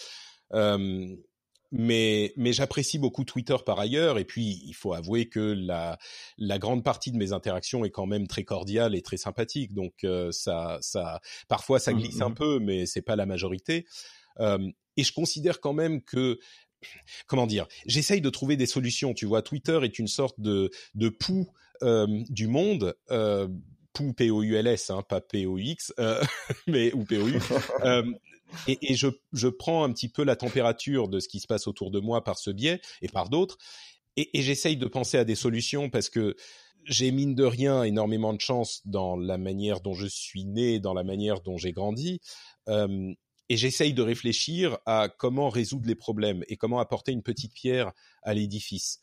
S2: Mais j'apprécie beaucoup Twitter par ailleurs, et puis il faut avouer que la grande partie de mes interactions est quand même très cordiale et très sympathique. Donc ça parfois ça glisse un peu, mais c'est pas la majorité. Et je considère quand même que, comment dire, j'essaye de trouver des solutions. Tu vois, Twitter est une sorte de poux du monde. Poux, P-O-U-L-S, hein, pas P-O-X, mais ou P-O-U. Et je prends un petit peu la température de ce qui se passe autour de moi par ce biais et par d'autres. Et j'essaye de penser à des solutions parce que j'ai mine de rien énormément de chance dans la manière dont je suis né, dans la manière dont j'ai grandi. Et j'essaye de réfléchir à comment résoudre les problèmes et comment apporter une petite pierre à l'édifice.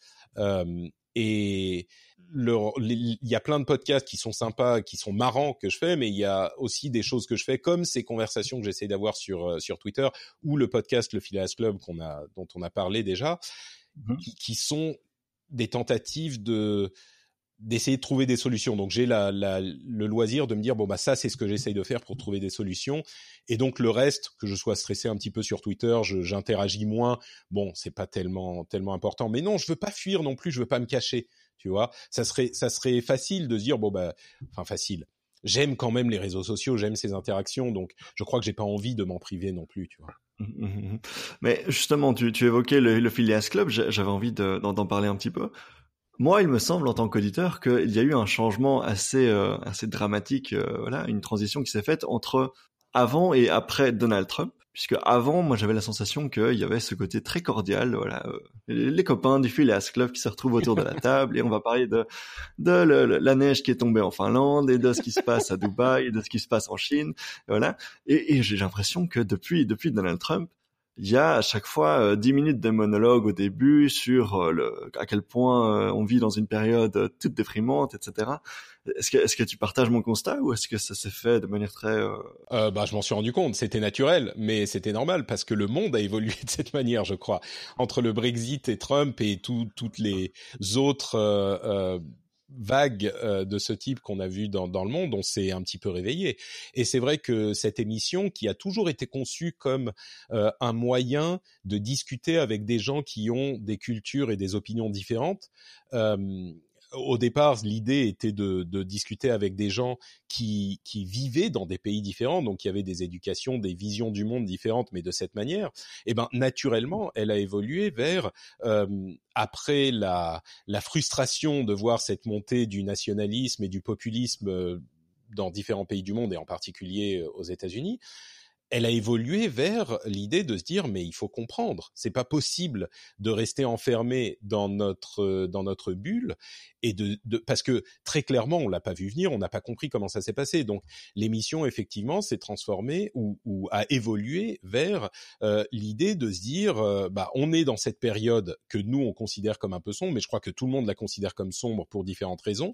S2: Et il y a plein de podcasts qui sont sympas, qui sont marrants que je fais, mais il y a aussi des choses que je fais, comme ces conversations que j'essaie d'avoir sur Twitter, ou le podcast Le Phileas Club dont on a parlé déjà, qui sont des tentatives d'essayer de trouver des solutions. Donc j'ai le loisir de me dire ça c'est ce que j'essaye de faire pour trouver des solutions, et donc le reste, que je sois stressé un petit peu sur Twitter, j'interagis moins, c'est pas tellement important, mais non, je veux pas fuir non plus, je veux pas me cacher, tu vois. Ça serait facile de se dire facile. J'aime quand même les réseaux sociaux, j'aime ces interactions, donc je crois que j'ai pas envie de m'en priver non plus, tu vois.
S1: Mais justement, tu évoquais le Phileas Club, j'avais envie d'en parler un petit peu. Moi, il me semble, en tant qu'auditeur, qu'il y a eu un changement assez dramatique, une transition qui s'est faite entre avant et après Donald Trump, puisque avant, moi, j'avais la sensation qu'il y avait ce côté très cordial, les copains du Phileas Club qui se retrouvent autour de la table et on va parler de la neige qui est tombée en Finlande et de ce qui se passe à Dubaï et de ce qui se passe en Chine, voilà. Et j'ai l'impression que depuis Donald Trump, il y a à chaque fois 10 minutes de monologue au début sur à quel point on vit dans une période toute déprimante, etc. Est-ce que tu partages mon constat ou est-ce que ça s'est fait de manière très...
S2: Je m'en suis rendu compte, c'était naturel, mais c'était normal parce que le monde a évolué de cette manière, je crois. Entre le Brexit et Trump et toutes les autres vagues de ce type qu'on a vu dans le monde, on s'est un petit peu réveillé. Et c'est vrai que cette émission, qui a toujours été conçue comme un moyen de discuter avec des gens qui ont des cultures et des opinions différentes, au départ, l'idée était de discuter avec des gens qui vivaient dans des pays différents, donc qui avaient des éducations, des visions du monde différentes, mais de cette manière, naturellement, elle a évolué vers, après la frustration de voir cette montée du nationalisme et du populisme dans différents pays du monde, et en particulier aux États-Unis, elle a évolué vers l'idée de se dire mais il faut comprendre, c'est pas possible de rester enfermé dans notre bulle et parce que très clairement on l'a pas vu venir, on n'a pas compris comment ça s'est passé. Donc l'émission effectivement s'est transformée ou a évolué vers l'idée de se dire on est dans cette période que nous on considère comme un peu sombre, mais je crois que tout le monde la considère comme sombre pour différentes raisons.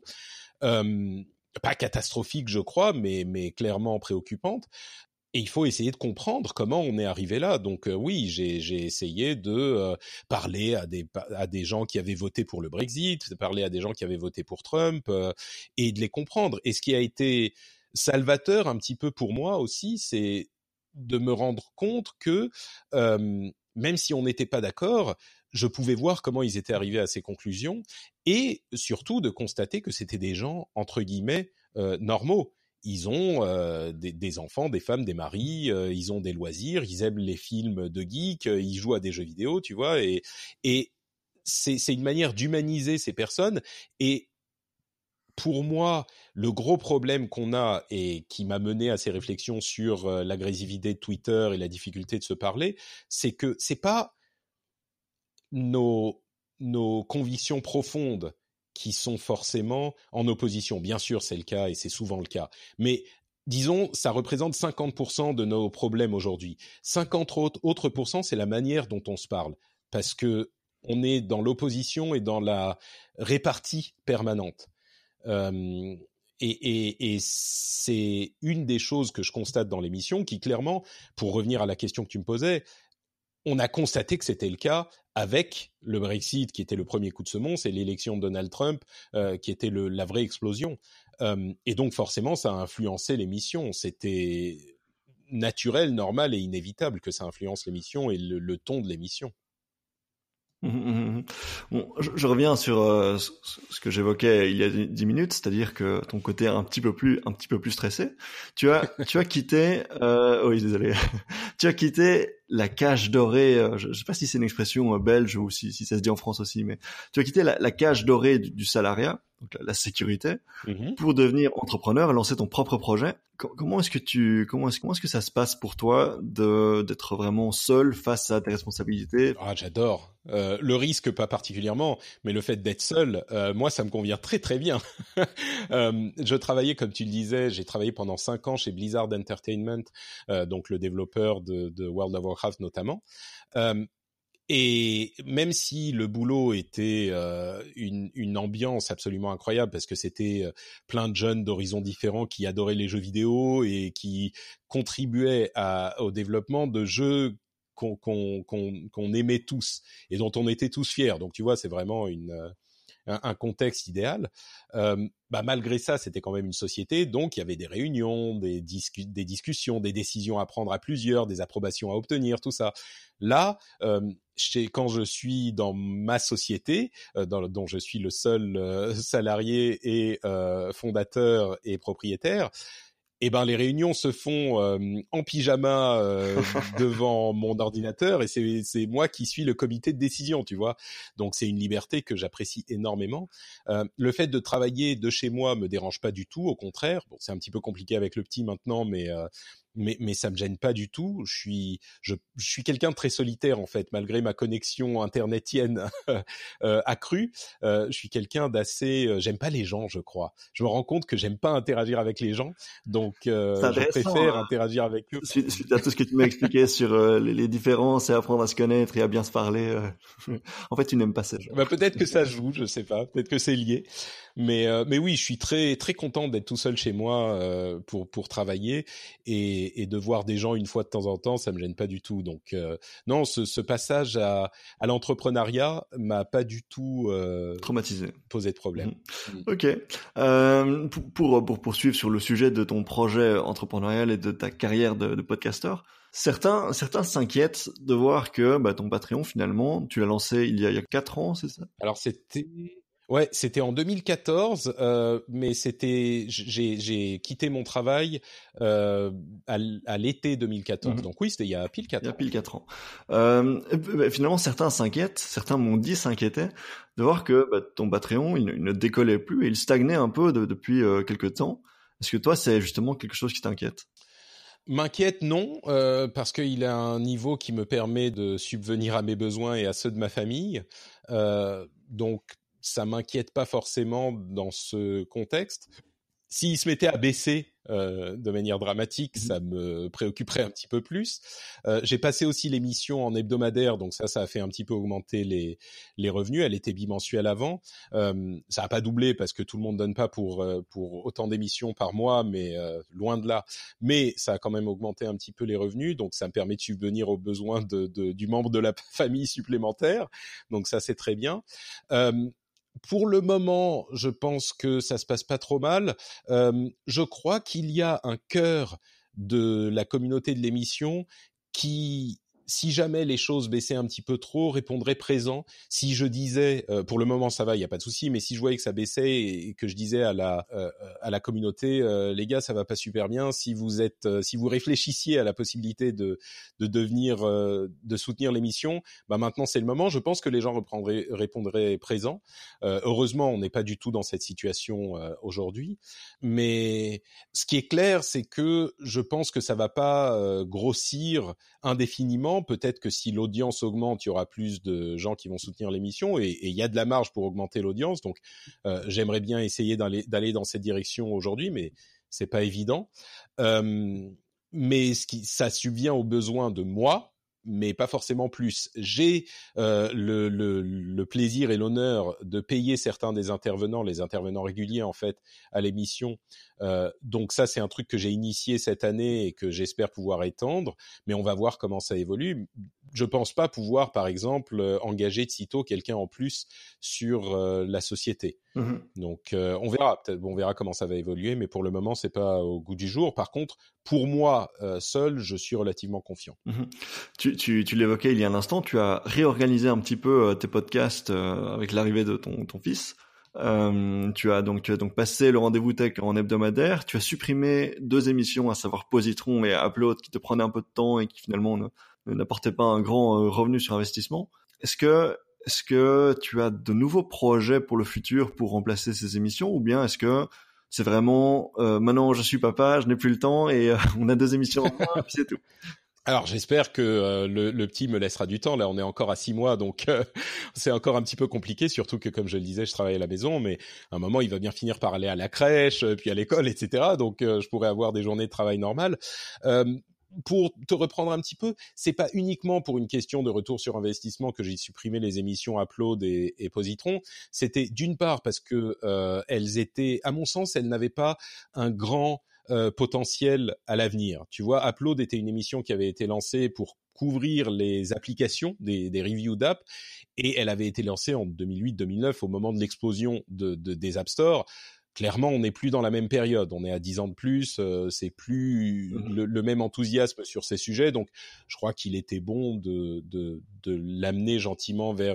S2: Pas catastrophique je crois, mais clairement préoccupante. Et il faut essayer de comprendre comment on est arrivé là. Donc oui, j'ai essayé de parler à des gens qui avaient voté pour le Brexit, de parler à des gens qui avaient voté pour Trump, et de les comprendre. Et ce qui a été salvateur un petit peu pour moi aussi, c'est de me rendre compte que même si on n'était pas d'accord, je pouvais voir comment ils étaient arrivés à ces conclusions, et surtout de constater que c'était des gens entre guillemets normaux. Ils ont des enfants, des femmes, des maris, ils ont des loisirs, ils aiment les films de geeks, ils jouent à des jeux vidéo, tu vois, et c'est une manière d'humaniser ces personnes. Et pour moi, le gros problème qu'on a et qui m'a mené à ces réflexions sur l'agressivité de Twitter et la difficulté de se parler, c'est que c'est pas nos convictions profondes qui sont forcément en opposition. Bien sûr, c'est le cas et c'est souvent le cas. Mais disons, ça représente 50% de nos problèmes aujourd'hui. 50 autres pourcents, c'est la manière dont on se parle. Parce que on est dans l'opposition et dans la répartie permanente. Et c'est une des choses que je constate dans l'émission qui, clairement, pour revenir à la question que tu me posais, on a constaté que c'était le cas avec le Brexit, qui était le premier coup de semonce, et l'élection de Donald Trump, qui était la vraie explosion. Et donc, forcément, ça a influencé l'émission. C'était naturel, normal et inévitable que ça influence l'émission et le ton de l'émission.
S1: Bon, je reviens sur ce que j'évoquais il y a 10 minutes, c'est-à-dire que ton côté un petit peu plus stressé. Tu as quitté, oui, désolé. Tu as quitté la cage dorée, je sais pas si c'est une expression belge ou si ça se dit en France aussi, mais tu as quitté la cage dorée du salariat, donc la sécurité, pour devenir entrepreneur et lancer ton propre projet. Comment est-ce que ça se passe pour toi d'être vraiment seul face à tes responsabilités?
S2: Ah, j'adore. Le risque, pas particulièrement, mais le fait d'être seul, moi, ça me convient très très bien. Je travaillais, comme tu le disais, j'ai travaillé pendant 5 ans chez Blizzard Entertainment, donc le développeur de World of Warcraft notamment. Et même si le boulot était une ambiance absolument incroyable, parce que c'était plein de jeunes d'horizons différents qui adoraient les jeux vidéo et qui contribuaient au développement de jeux qu'on aimait tous et dont on était tous fiers. Donc tu vois, c'est vraiment un contexte idéal. Malgré ça, c'était quand même une société, donc il y avait des réunions, des discussions, des décisions à prendre à plusieurs, des approbations à obtenir, tout ça. Là, quand je suis dans ma société, dont je suis le seul salarié et fondateur et propriétaire, eh ben les réunions se font en pyjama devant mon ordinateur et c'est moi qui suis le comité de décision, tu vois. Donc c'est une liberté que j'apprécie énormément. Le fait de travailler de chez moi me dérange pas du tout, au contraire. Bon, c'est un petit peu compliqué avec le petit maintenant, mais ça me gêne pas du tout. Je suis quelqu'un de très solitaire en fait, malgré ma connexion internetienne accrue. Je suis quelqu'un d'assez. J'aime pas les gens, je crois. Je me rends compte que j'aime pas interagir avec les gens, donc je préfère interagir avec eux.
S1: Suite à tout ce que tu m'as expliqué sur les différences et apprendre à se connaître et à bien se parler, en fait, tu n'aimes pas ces gens.
S2: Peut-être que ça joue, je sais pas. Peut-être que c'est lié. Mais oui, je suis très très content d'être tout seul chez moi pour travailler et de voir des gens une fois de temps en temps, ça me gêne pas du tout. Donc non, ce passage à l'entrepreneuriat m'a pas du tout
S1: traumatisé,
S2: posé de problème.
S1: Ok. Pour poursuivre sur le sujet de ton projet entrepreneurial et de ta carrière de podcasteur, certains s'inquiètent de voir que ton Patreon finalement, tu l'as lancé il y a 4 ans, c'est ça?
S2: Alors c'était en 2014, mais j'ai quitté mon travail à l'été 2014. Donc oui, c'était il y a pile 4 ans.
S1: Il y a pile 4 ans. Finalement, certains s'inquiétaient de voir que ton Patreon, il ne décollait plus et il stagnait un peu depuis quelques temps. Est-ce que toi, c'est justement quelque chose qui t'inquiète?
S2: M'inquiète, non, parce qu'il a un niveau qui me permet de subvenir à mes besoins et à ceux de ma famille. Donc ça m'inquiète pas forcément dans ce contexte. S'il se mettait à baisser de manière dramatique, ça me préoccuperait un petit peu plus. J'ai passé aussi l'émission en hebdomadaire, donc ça a fait un petit peu augmenter les revenus. Elle était bimensuelle avant. Ça a pas doublé parce que tout le monde donne pas pour autant d'émissions par mois, mais loin de là. Mais ça a quand même augmenté un petit peu les revenus, donc ça me permet de subvenir aux besoins du membre de la famille supplémentaire. Donc ça, c'est très bien. Pour le moment, je pense que ça se passe pas trop mal. Je crois qu'il y a un cœur de la communauté de l'émission qui, si jamais les choses baissaient un petit peu trop, répondrait présent. Si je disais, pour le moment ça va, il y a pas de souci, mais si je voyais que ça baissait et que je disais à la communauté, les gars, ça va pas super bien. Si vous réfléchissiez à la possibilité de devenir, de soutenir l'émission, maintenant c'est le moment. Je pense que les gens répondraient présent. Heureusement, on n'est pas du tout dans cette situation aujourd'hui, mais ce qui est clair, c'est que je pense que ça va pas grossir indéfiniment. Peut-être que si l'audience augmente, il y aura plus de gens qui vont soutenir l'émission et il y a de la marge pour augmenter l'audience. Donc, j'aimerais bien essayer d'aller dans cette direction aujourd'hui, mais c'est pas évident. Mais ça subvient aux besoins de moi, mais pas forcément plus. J'ai le plaisir et l'honneur de payer certains des intervenants, les intervenants réguliers en fait, à l'émission. Donc ça, c'est un truc que j'ai initié cette année et que j'espère pouvoir étendre, mais on va voir comment ça évolue. Je pense pas pouvoir, par exemple, engager de sitôt quelqu'un en plus sur la société. Donc on verra, peut-être, on verra comment ça va évoluer, mais pour le moment, c'est pas au goût du jour. Par contre, pour moi seul, je suis relativement confiant.
S1: Tu l'évoquais il y a un instant, tu as réorganisé un petit peu tes podcasts avec l'arrivée de ton fils. Tu as donc passé le rendez-vous tech en hebdomadaire. Tu as supprimé 2 émissions, à savoir Positron et Upload, qui te prenaient un peu de temps et qui finalement n'apportait pas un grand revenu sur investissement. Est-ce que tu as de nouveaux projets pour le futur pour remplacer ces émissions, ou bien est-ce que c'est vraiment maintenant je suis papa, je n'ai plus le temps et on a 2 émissions en moins, puis c'est tout.
S2: Alors j'espère que le petit me laissera du temps. Là, on est encore à 6 mois, donc c'est encore un petit peu compliqué. Surtout que, comme je le disais, je travaille à la maison, mais à un moment, il va bien finir par aller à la crèche, puis à l'école, etc. Donc, je pourrais avoir des journées de travail normales. Pour te reprendre un petit peu, c'est pas uniquement pour une question de retour sur investissement que j'ai supprimé les émissions Upload et Positron. C'était d'une part parce que elles étaient, à mon sens, elles n'avaient pas un grand potentiel à l'avenir. Tu vois, Upload était une émission qui avait été lancée pour couvrir les applications des reviews d'app, et elle avait été lancée en 2008-2009 au moment de l'explosion des App Store. Clairement, on n'est plus dans la même période. On est à 10 ans de plus, c'est plus le même enthousiasme sur ces sujets. Donc, je crois qu'il était bon de l'amener gentiment vers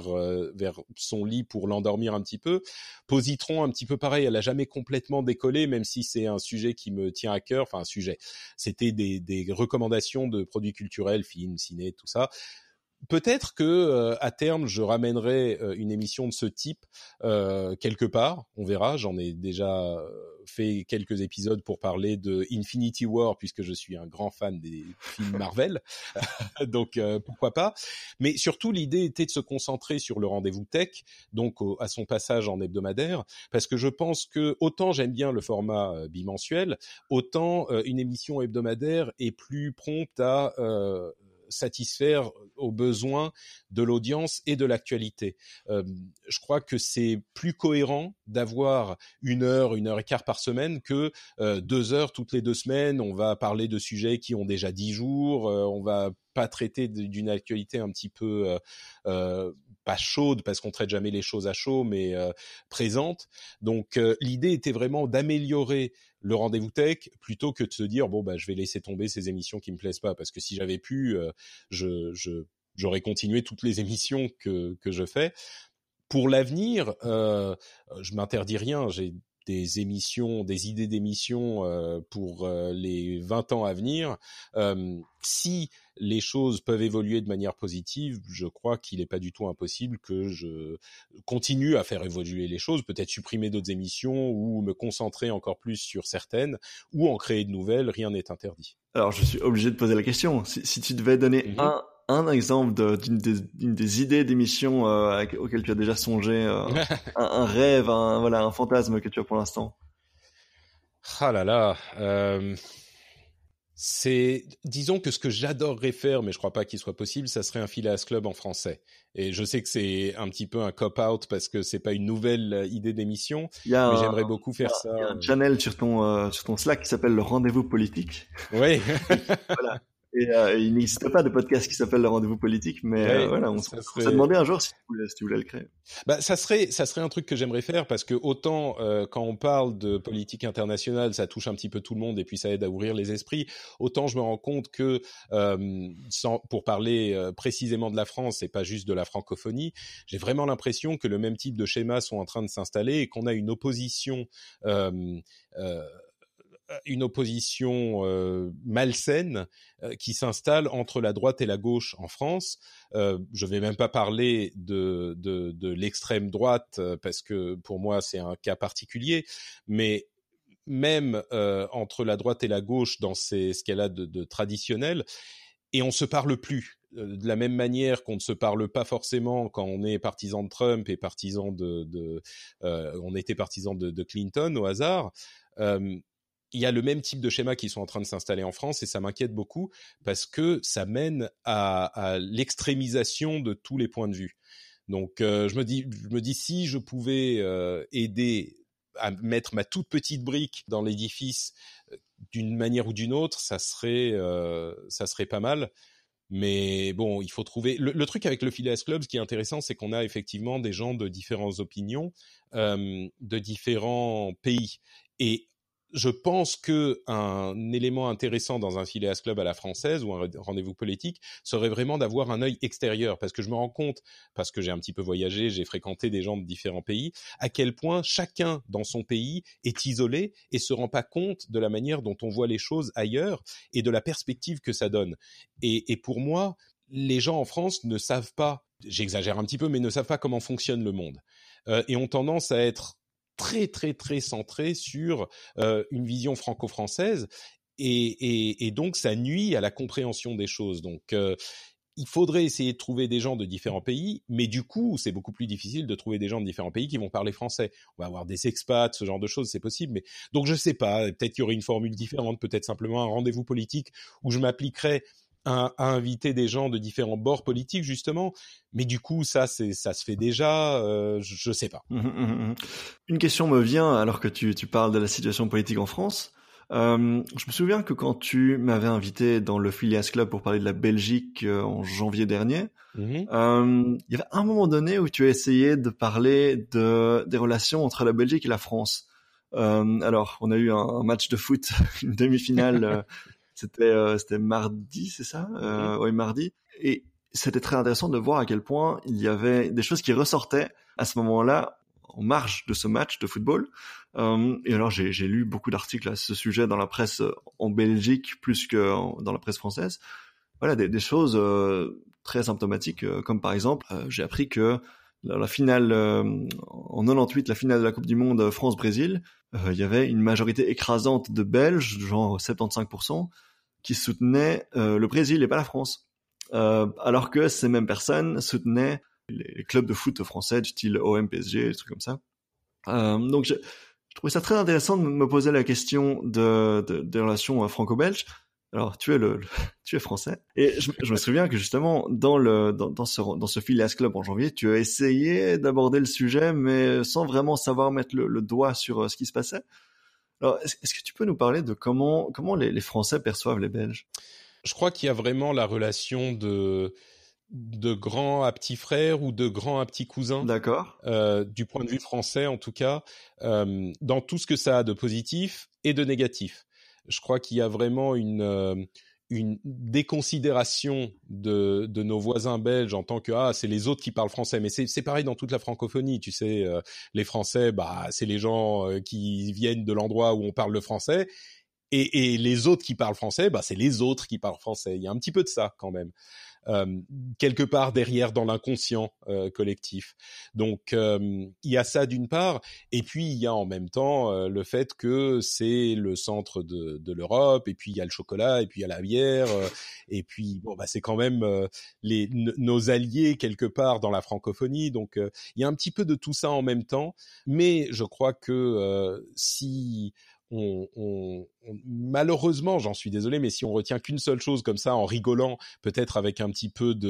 S2: son lit pour l'endormir un petit peu. Positron, un petit peu pareil. Elle a jamais complètement décollé, même si c'est un sujet qui me tient à cœur. Enfin, un sujet. C'était des recommandations de produits culturels, films, ciné, tout ça. Peut-être que à terme je ramènerai une émission de ce type quelque part, on verra. J'en ai déjà fait quelques épisodes pour parler de Infinity War, puisque je suis un grand fan des films Marvel. Donc pourquoi pas. Mais surtout, l'idée était de se concentrer sur le rendez-vous tech, donc à son passage en hebdomadaire, parce que je pense que autant j'aime bien le format bimensuel, autant une émission hebdomadaire est plus prompte à satisfaire aux besoins de l'audience et de l'actualité. Je crois que c'est plus cohérent d'avoir 1 heure et quart par semaine que 2 heures toutes les 2 semaines. On va parler de sujets qui ont déjà 10 jours. On va pas traiter d'une actualité un petit peu pas chaude, parce qu'on traite jamais les choses à chaud, mais présente. Donc l'idée était vraiment d'améliorer le rendez-vous tech plutôt que de se dire bon bah je vais laisser tomber ces émissions qui me plaisent pas, parce que si j'avais pu j'aurais continué toutes les émissions que je fais. Pour l'avenir, je m'interdis rien. J'ai des émissions, des idées d'émissions pour les 20 ans à venir. Si les choses peuvent évoluer de manière positive, je crois qu'il n'est pas du tout impossible que je continue à faire évoluer les choses, peut-être supprimer d'autres émissions ou me concentrer encore plus sur certaines, ou en créer de nouvelles. Rien n'est interdit.
S1: Alors, je suis obligé de poser la question. Si tu devais donner un exemple d'une des idées d'émission auxquelles tu as déjà songé, un rêve, un fantasme que tu as pour l'instant.
S2: Ah là là, disons que ce que j'adorerais faire, mais je crois pas qu'il soit possible, ça serait un Phileas Club en français. Et je sais que c'est un petit peu un cop-out parce que c'est pas une nouvelle idée d'émission, mais j'aimerais beaucoup faire ça.
S1: Il y a un channel sur ton Slack qui s'appelle le Rendez-vous politique.
S2: Oui.
S1: Voilà. Et il n'existe pas de podcast qui s'appelle le Rendez-vous politique, mais voilà, on s'est demandé un jour si tu voulais le créer.
S2: Bah ça serait un truc que j'aimerais faire, parce que autant quand on parle de politique internationale, ça touche un petit peu tout le monde et puis ça aide à ouvrir les esprits, autant je me rends compte que pour parler précisément de la France, c'est pas juste de la francophonie, j'ai vraiment l'impression que le même type de schémas sont en train de s'installer et qu'on a une opposition malsaine qui s'installe entre la droite et la gauche en France. Je vais même pas parler de l'extrême droite parce que pour moi c'est un cas particulier, mais même entre la droite et la gauche dans ce qu'elle a de traditionnel, et on se parle plus de la même manière qu'on ne se parle pas forcément quand on est partisan de Trump et partisan on était partisan de Clinton au hasard. Il y a le même type de schéma qui sont en train de s'installer en France, et ça m'inquiète beaucoup parce que ça mène à l'extrémisation de tous les points de vue. Donc je me dis si je pouvais aider à mettre ma toute petite brique dans l'édifice d'une manière ou d'une autre, ça serait pas mal. Mais bon, il faut trouver le truc avec le Phileas Club. Ce qui est intéressant, c'est qu'on a effectivement des gens de différentes opinions, de différents pays, et je pense que un élément intéressant dans un Phileas Club à la française ou un rendez-vous politique serait vraiment d'avoir un œil extérieur, parce que je me rends compte, parce que j'ai un petit peu voyagé, j'ai fréquenté des gens de différents pays, à quel point chacun dans son pays est isolé et se rend pas compte de la manière dont on voit les choses ailleurs et de la perspective que ça donne. Et pour moi, les gens en France ne savent pas, j'exagère un petit peu, mais ne savent pas comment fonctionne le monde, et ont tendance à être très très très centrés sur une vision franco-française, et donc ça nuit à la compréhension des choses. Donc il faudrait essayer de trouver des gens de différents pays, mais du coup, c'est beaucoup plus difficile de trouver des gens de différents pays qui vont parler français. On va avoir des expats, ce genre de choses, c'est possible, mais donc je sais pas, peut-être qu'il y aurait une formule différente, peut-être simplement un rendez-vous politique où je m'appliquerais à inviter des gens de différents bords politiques, justement, mais du coup, ça se fait déjà, je sais pas.
S1: Une question me vient alors que tu parles de la situation politique en France. Je me souviens que quand tu m'avais invité dans le Phileas Club pour parler de la Belgique en janvier dernier,
S2: Mm-hmm.
S1: il y avait un moment donné où tu as essayé de parler des relations entre la Belgique et la France. Alors, on a eu un match de foot, une demi-finale, c'était mardi, c'est ça?
S2: Mm-hmm.
S1: Oui, mardi. Et c'était très intéressant de voir à quel point il y avait des choses qui ressortaient à ce moment-là en marge de ce match de football. Et alors j'ai lu beaucoup d'articles à ce sujet dans la presse en Belgique plus que dans la presse française. Voilà, des choses très symptomatiques, comme par exemple, j'ai appris que la finale en 98, la finale de la Coupe du Monde France-Brésil, il y avait une majorité écrasante de Belges, genre 75%, qui soutenaient le Brésil et pas la France. Alors que ces mêmes personnes soutenaient les clubs de foot français du style OM, PSG, des trucs comme ça. Donc je trouvais ça très intéressant de me poser la question des relations franco-belges. Alors tu es français et je me souviens que justement dans ce Phileas Club en janvier, tu as essayé d'aborder le sujet mais sans vraiment savoir mettre le doigt sur ce qui se passait. Alors est-ce que tu peux nous parler de comment les Français perçoivent les Belges?
S2: Je crois qu'il y a vraiment la relation de grand à petit frère ou de grand à petit cousin,
S1: D'accord.
S2: du point de vue français en tout cas, dans tout ce que ça a de positif et de négatif. Je crois qu'il y a vraiment une déconsidération de nos voisins belges en tant que c'est les autres qui parlent français, mais c'est pareil dans toute la francophonie, tu sais, les Français, c'est les gens qui viennent de l'endroit où on parle le français. Et les autres qui parlent français, c'est les autres qui parlent français. Il y a un petit peu de ça quand même, quelque part derrière dans l'inconscient collectif. Donc il y a ça d'une part, et puis il y a en même temps le fait que c'est le centre de l'Europe, et puis il y a le chocolat, et puis il y a la bière, et puis c'est quand même nos alliés quelque part dans la francophonie. Donc il y a un petit peu de tout ça en même temps, mais je crois que si malheureusement, j'en suis désolé, mais si on retient qu'une seule chose comme ça en rigolant, peut-être avec un petit peu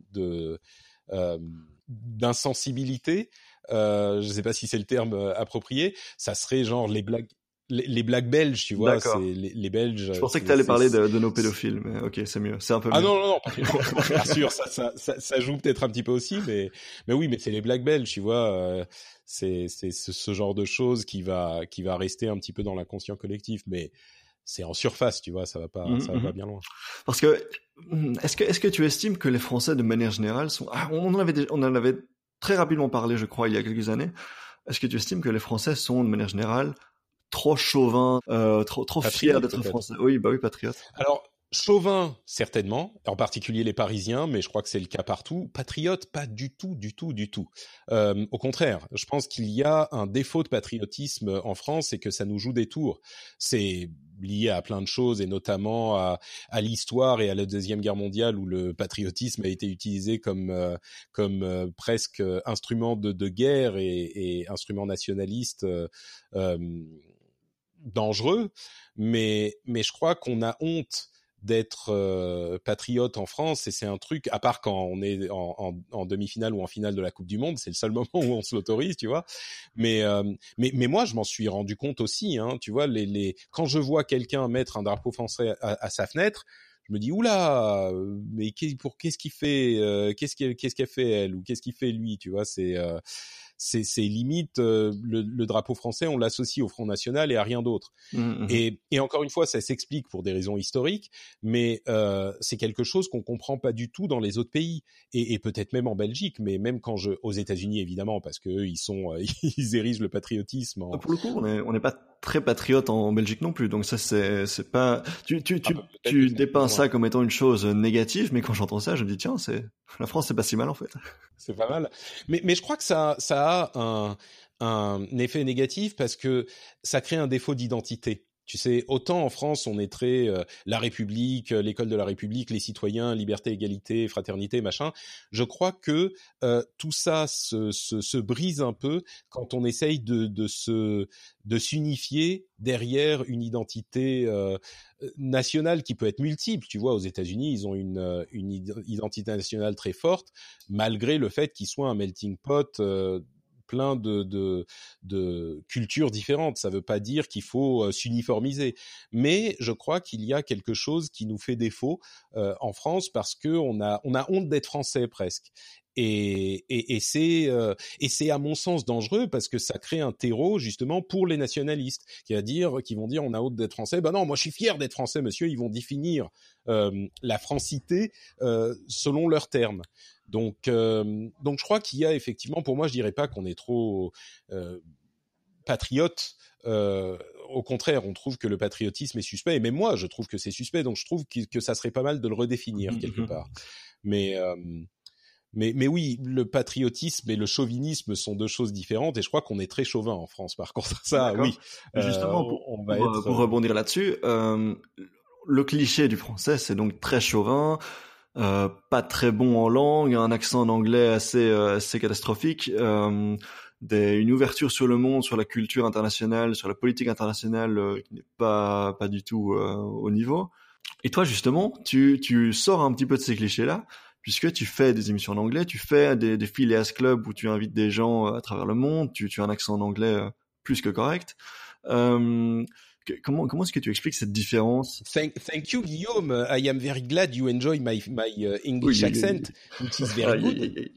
S2: d'insensibilité, je sais pas si c'est le terme approprié, ça serait genre les blagues belges, tu vois,
S1: D'accord.
S2: c'est les Belges.
S1: Je pensais que tu allais parler de nos pédophiles, mais ok, c'est mieux, c'est un peu mieux.
S2: Ah non, bien sûr, ça joue peut-être un petit peu aussi, mais oui, mais c'est les blagues belges, tu vois, c'est ce genre de choses qui va rester un petit peu dans l'inconscient collectif, mais c'est en surface, tu vois, ça va pas bien loin.
S1: Parce que est-ce que tu estimes que les Français de manière générale sont on en avait très rapidement parlé, je crois, il y a quelques années. Est-ce que tu estimes que les Français sont de manière générale trop chauvins, trop fiers d'être
S2: peut-être.
S1: Français? Oui, patriotes.
S2: Alors, chauvin, certainement, en particulier les Parisiens, mais je crois que c'est le cas partout. Patriote, pas du tout, du tout, du tout. Au contraire, je pense qu'il y a un défaut de patriotisme en France et que ça nous joue des tours. C'est lié à plein de choses et notamment à l'histoire et à la Deuxième Guerre mondiale où le patriotisme a été utilisé comme presque instrument de guerre et instrument nationaliste dangereux, mais je crois qu'on a honte d'être patriote en France, et c'est un truc, à part quand on est en demi-finale ou en finale de la Coupe du Monde, c'est le seul moment où on se l'autorise, tu vois. Mais moi, je m'en suis rendu compte aussi, hein, tu vois, quand je vois quelqu'un mettre un drapeau français à sa fenêtre, je me dis oula, mais qu'est-ce qu'il fait, qu'est-ce qu'elle fait elle, ou qu'est-ce qu'il fait lui, tu vois, c'est limite le drapeau français, on l'associe au Front National et à rien d'autre. Et encore une fois, ça s'explique pour des raisons historiques, mais c'est quelque chose qu'on comprend pas du tout dans les autres pays, et peut-être même en Belgique, mais même aux États-Unis évidemment, parce que eux, ils érigent le patriotisme
S1: Pour le coup, on n'est pas très patriote en Belgique non plus. Donc ça, c'est pas. Tu dépeins ça comme étant une chose négative, mais quand j'entends ça, je me dis tiens, la France, c'est pas si mal en fait.
S2: C'est pas mal. Mais je crois que ça a un effet négatif parce que ça crée un défaut d'identité. Tu sais, autant en France, on est très la République, l'école de la République, les citoyens, liberté, égalité, fraternité, machin. Je crois que tout ça se brise un peu quand on essaye de s'unifier derrière une identité nationale qui peut être multiple. Tu vois, aux États-Unis, ils ont une identité nationale très forte, malgré le fait qu'ils soient un melting pot. Plein de cultures différentes. Ça veut pas dire qu'il faut s'uniformiser. Mais je crois qu'il y a quelque chose qui nous fait défaut en France parce que on a honte d'être français presque. Et c'est à mon sens dangereux parce que ça crée un terreau justement pour les nationalistes qui vont dire on a honte d'être français. Ben non, moi je suis fier d'être français, monsieur. Ils vont définir la francité selon leurs termes. Donc je crois qu'il y a effectivement, pour moi, je dirais pas qu'on est trop patriote. Au contraire, on trouve que le patriotisme est suspect. Et même moi, je trouve que c'est suspect. Donc je trouve que ça serait pas mal de le redéfinir quelque part. Mais oui, le patriotisme et le chauvinisme sont deux choses différentes. Et je crois qu'on est très chauvin en France. Par contre, ça, oui.
S1: Justement, pour rebondir là-dessus, le cliché du français, c'est donc très chauvin. Pas très bon en langue, un accent en anglais assez catastrophique, une ouverture sur le monde, sur la culture internationale, sur la politique internationale qui n'est pas du tout au niveau. Et toi justement, tu sors un petit peu de ces clichés-là, puisque tu fais des émissions en anglais, tu fais des Phileas Club où tu invites des gens à travers le monde, tu as un accent en anglais plus que correct. Comment est-ce que tu expliques cette différence?
S2: Thank you, Guillaume. I am very glad you enjoy my English accent, which is very good.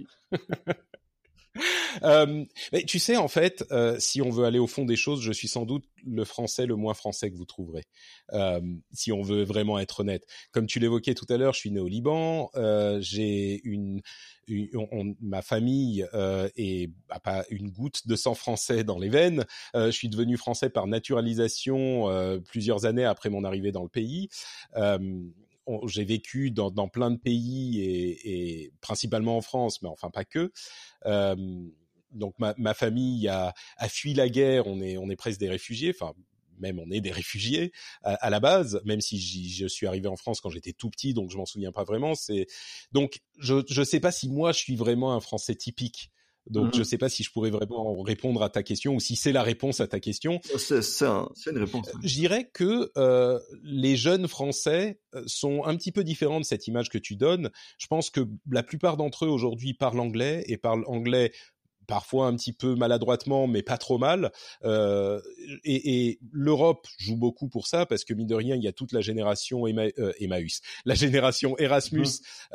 S2: Mais tu sais, en fait, si on veut aller au fond des choses, je suis sans doute le français le moins français que vous trouverez. Si on veut vraiment être honnête. Comme tu l'évoquais tout à l'heure, je suis né au Liban. J'ai ma famille a pas une goutte de sang français dans les veines. Je suis devenu français par naturalisation plusieurs années après mon arrivée dans le pays. J'ai vécu dans plein de pays et principalement en France, mais enfin pas que. Donc ma famille a fui la guerre. On est presque des réfugiés. Enfin, même on est des réfugiés à la base. Même si je suis arrivé en France quand j'étais tout petit, donc je m'en souviens pas vraiment. Donc je sais pas si moi je suis vraiment un Français typique. Donc je sais pas si je pourrais vraiment répondre à ta question ou si c'est la réponse à ta question.
S1: C'est une réponse.
S2: Je dirais que les jeunes Français sont un petit peu différents de cette image que tu donnes. Je pense que la plupart d'entre eux aujourd'hui parlent anglais et parlent anglais parfois un petit peu maladroitement, mais pas trop mal. Et l'Europe joue beaucoup pour ça, parce que mine de rien, il y a toute la génération Emmaüs, la génération Erasmus,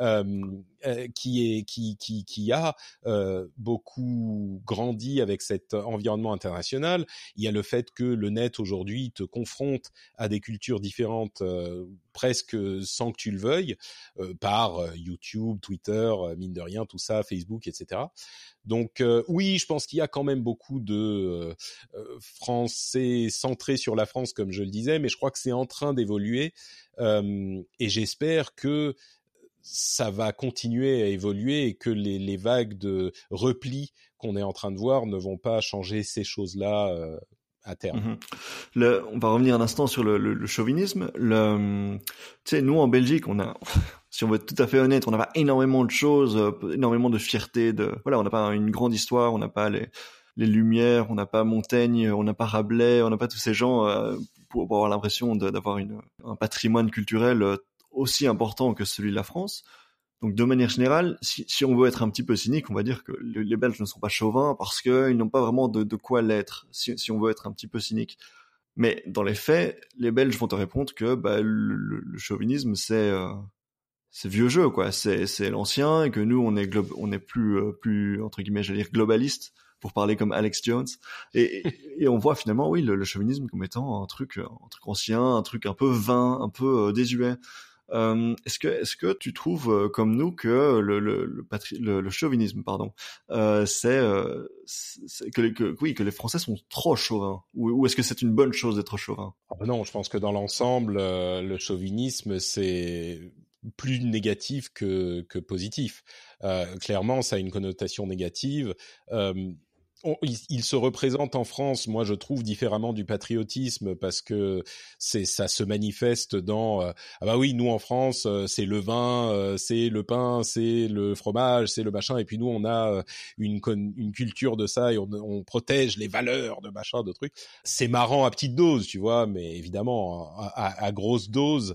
S2: qui a beaucoup grandi avec cet environnement international. Il y a le fait que le net aujourd'hui te confronte à des cultures différentes presque sans que tu le veuilles, par YouTube, Twitter, mine de rien, tout ça, Facebook, etc. Donc oui, je pense qu'il y a quand même beaucoup de Français centrés sur la France, comme je le disais, mais je crois que c'est en train d'évoluer et j'espère que ça va continuer à évoluer et que les vagues de repli qu'on est en train de voir ne vont pas changer ces choses-là à terme.
S1: On va revenir un instant sur le chauvinisme. Tu sais, nous en Belgique, si on veut être tout à fait honnête, on n'a pas énormément de choses, énormément de fierté. Voilà, on n'a pas une grande histoire, on n'a pas les Lumières, on n'a pas Montaigne, on n'a pas Rabelais, on n'a pas tous ces gens pour avoir l'impression d'avoir un patrimoine culturel aussi important que celui de la France. Donc de manière générale, si on veut être un petit peu cynique, on va dire que les Belges ne sont pas chauvins parce qu'ils n'ont pas vraiment de quoi l'être, si on veut être un petit peu cynique. Mais dans les faits, les Belges vont te répondre que le chauvinisme c'est vieux jeu, quoi. C'est l'ancien, et que nous on est plus entre guillemets, j'allais dire globaliste, pour parler comme Alex Jones, et on voit finalement oui le chauvinisme comme étant un truc ancien, un truc un peu vain, un peu désuet. Est-ce que tu trouves comme nous que le chauvinisme, pardon, que les Français sont trop chauvins, ou est-ce que c'est une bonne chose d'être chauvin?
S2: Non, je pense que dans l'ensemble, le chauvinisme, c'est plus négatif que positif. Clairement, ça a une connotation négative. Il se représente en France, moi je trouve, différemment du patriotisme, parce que ça se manifeste dans ah bah oui, nous en France c'est le vin, c'est le pain, c'est le fromage, c'est le machin, et puis nous on a une culture de ça, et on protège les valeurs de machin, de trucs. C'est marrant à petite dose, tu vois, mais évidemment à grosse dose,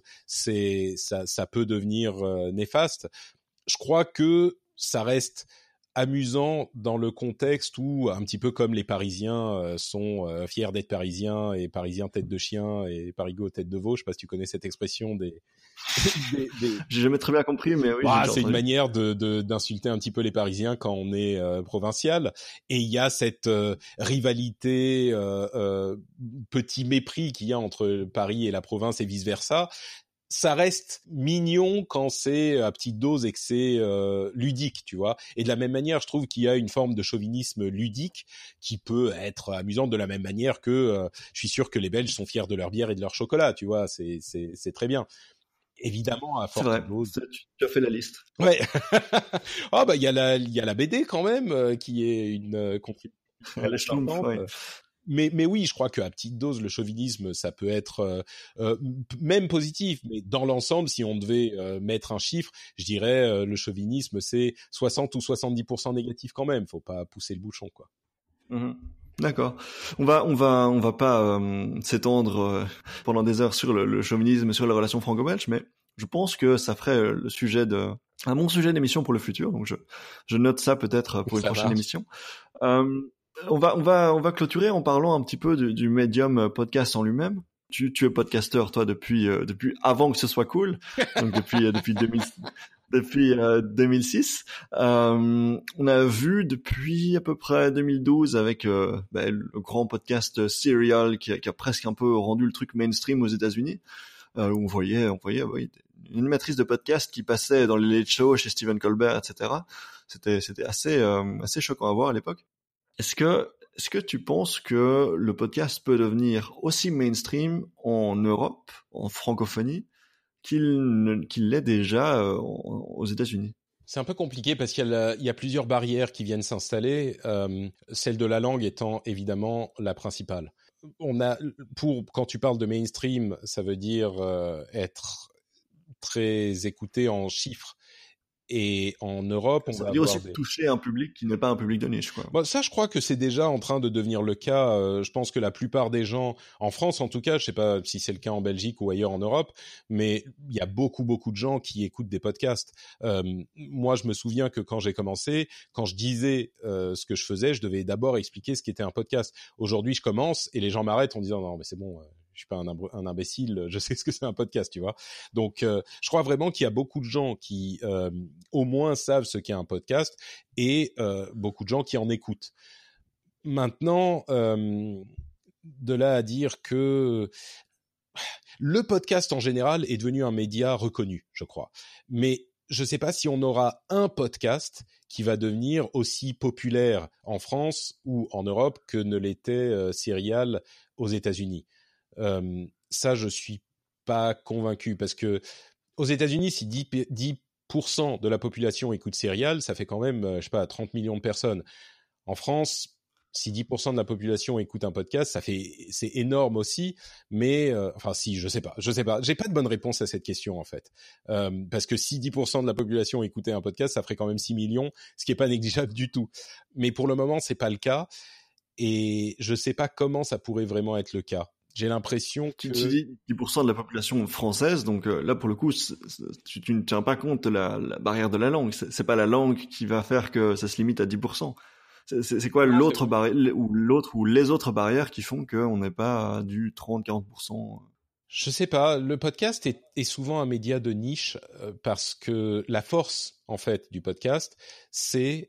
S2: ça peut devenir néfaste. Je crois que ça reste amusant dans le contexte où, un petit peu comme les Parisiens sont fiers d'être Parisiens, et Parisiens tête de chien et Parigots tête de veau. Je sais pas si tu connais cette expression des...
S1: J'ai jamais très bien compris, mais oui.
S2: C'est une manière d'insulter un petit peu les Parisiens quand on est provincial. Et il y a cette rivalité, petit mépris qu'il y a entre Paris et la province et vice versa. Ça reste mignon quand c'est à petite dose et que c'est ludique, tu vois. Et de la même manière, je trouve qu'il y a une forme de chauvinisme ludique qui peut être amusante, de la même manière que je suis sûr que les Belges sont fiers de leur bière et de leur chocolat, tu vois. C'est très bien. Évidemment, à forte dose.
S1: Tu as fait la liste.
S2: Ouais. Ah bah il y a la BD quand même qui est une contribution importante. Mais oui, je crois qu'à petite dose, le chauvinisme, ça peut être même positif. Mais dans l'ensemble, si on devait mettre un chiffre, je dirais le chauvinisme, c'est 60 ou 70% négatif quand même. Faut pas pousser le bouchon, quoi.
S1: Mmh. D'accord. On va pas s'étendre pendant des heures sur le chauvinisme, sur les relations franco-belges, mais je pense que ça ferait le sujet un bon sujet d'émission pour le futur. Donc je note ça peut-être pour une prochaine émission. On va clôturer en parlant un petit peu du médium podcast en lui-même. Tu es podcasteur, toi, depuis avant que ce soit cool. Donc depuis 2006. On a vu depuis à peu près 2012 avec le grand podcast Serial qui a presque un peu rendu le truc mainstream aux États-Unis. Où on voyait une animatrice de podcast qui passait dans les late shows chez Stephen Colbert, etc. C'était assez choquant à voir à l'époque. Est-ce que tu penses que le podcast peut devenir aussi mainstream en Europe, en francophonie, qu'il l'est déjà aux États-Unis?
S2: C'est un peu compliqué parce qu'il y a plusieurs barrières qui viennent s'installer, celle de la langue étant évidemment la principale. Quand tu parles de mainstream, ça veut dire être très écouté en chiffres. Et en Europe, on va
S1: dire aussi toucher un public qui n'est pas un public de niche, quoi.
S2: Bon, ça, je crois que c'est déjà en train de devenir le cas. Je pense que la plupart des gens, en France en tout cas, je sais pas si c'est le cas en Belgique ou ailleurs en Europe, mais il y a beaucoup de gens qui écoutent des podcasts. Moi, je me souviens que quand j'ai commencé, quand je disais ce que je faisais, je devais d'abord expliquer ce qu'était un podcast. Aujourd'hui, je commence et les gens m'arrêtent en disant non, mais c'est bon. Je suis pas un imbécile, je sais ce que c'est un podcast, tu vois. Donc, je crois vraiment qu'il y a beaucoup de gens qui au moins savent ce qu'est un podcast et beaucoup de gens qui en écoutent. Maintenant, de là à dire que le podcast en général est devenu un média reconnu, je crois. Mais je sais pas si on aura un podcast qui va devenir aussi populaire en France ou en Europe que ne l'était Serial aux États-Unis. Ça, je suis pas convaincu parce que aux États-Unis, si 10% de la population écoute Serial, ça fait quand même, je sais pas, 30 millions de personnes. En France, si 10% de la population écoute un podcast, c'est énorme aussi, mais je sais pas, j'ai pas de bonne réponse à cette question en fait, parce que si 10% de la population écoutait un podcast, ça ferait quand même 6 millions, ce qui est pas négligeable du tout. Mais pour le moment, c'est pas le cas, et je sais pas comment ça pourrait vraiment être le cas. J'ai l'impression que...
S1: Tu dis 10% de la population française, donc là, pour le coup, tu ne tiens pas compte de la barrière de la langue. C'est pas la langue qui va faire que ça se limite à 10%. C'est quoi l'autre barrière, ou les autres barrières qui font qu'on n'est pas du 30-40%?
S2: Je sais pas. Le podcast est souvent un média de niche parce que la force, en fait, du podcast, c'est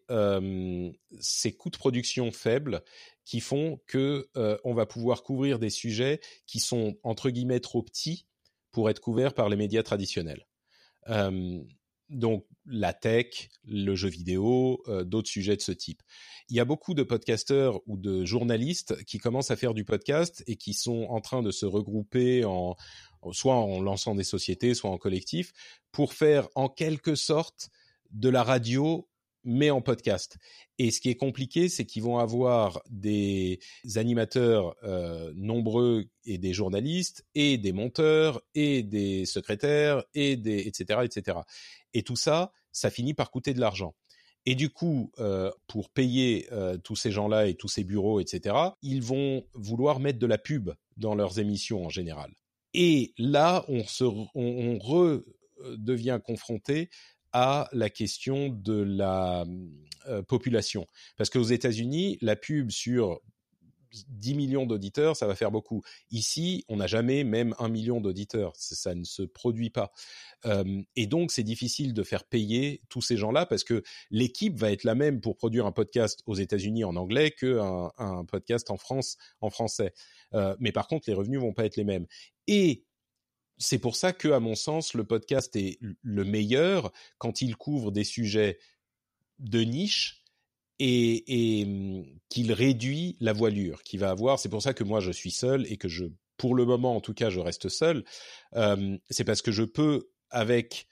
S2: ses coûts de production faibles qui font que on va pouvoir couvrir des sujets qui sont entre guillemets trop petits pour être couverts par les médias traditionnels. Donc la tech, le jeu vidéo, d'autres sujets de ce type. Il y a beaucoup de podcasteurs ou de journalistes qui commencent à faire du podcast et qui sont en train de se regrouper soit en lançant des sociétés, soit en collectif, pour faire en quelque sorte de la radio, mais en podcast. Et ce qui est compliqué, c'est qu'ils vont avoir des animateurs nombreux et des journalistes et des monteurs et des secrétaires et etc., etc. Et tout ça, ça finit par coûter de l'argent. Et du coup, pour payer tous ces gens-là et tous ces bureaux, etc., ils vont vouloir mettre de la pub dans leurs émissions en général. Et là, on redevient confronté à la question de la population. Parce qu'aux États-Unis, la pub sur 10 millions d'auditeurs, ça va faire beaucoup. Ici, on n'a jamais même 1 million d'auditeurs. Ça ne se produit pas. Et donc, c'est difficile de faire payer tous ces gens-là parce que l'équipe va être la même pour produire un podcast aux États-Unis en anglais qu'un podcast en France en français. Mais par contre, les revenus vont pas être les mêmes. Et c'est pour ça que, à mon sens, le podcast est le meilleur quand il couvre des sujets de niche et qu'il réduit la voilure qu'il va avoir. C'est pour ça que moi, je suis seul et que pour le moment, en tout cas, je reste seul. C'est parce que je peux, avec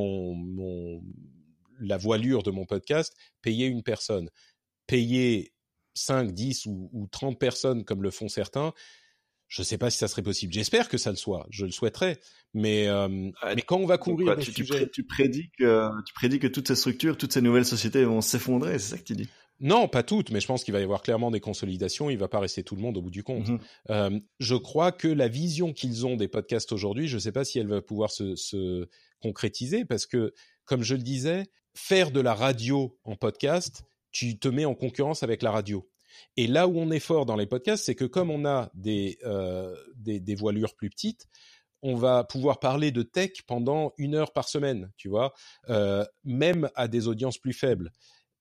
S2: la voilure de mon podcast, payer une personne. Payer 5, 10 ou 30 personnes comme le font certains, je ne sais pas si ça serait possible. J'espère que ça le soit. Je le souhaiterais. Mais quand on va couvrir des sujets...
S1: Tu prédis que toutes ces structures, toutes ces nouvelles sociétés vont s'effondrer, c'est ça que tu dis?
S2: Non, pas toutes, mais je pense qu'il va y avoir clairement des consolidations. Il ne va pas rester tout le monde au bout du compte. Je crois que la vision qu'ils ont des podcasts aujourd'hui, je ne sais pas si elle va pouvoir se concrétiser parce que, comme je le disais, faire de la radio en podcast, tu te mets en concurrence avec la radio. Et là où on est fort dans les podcasts, c'est que comme on a des voilures plus petites, on va pouvoir parler de tech pendant 1 heure par semaine, tu vois, même à des audiences plus faibles.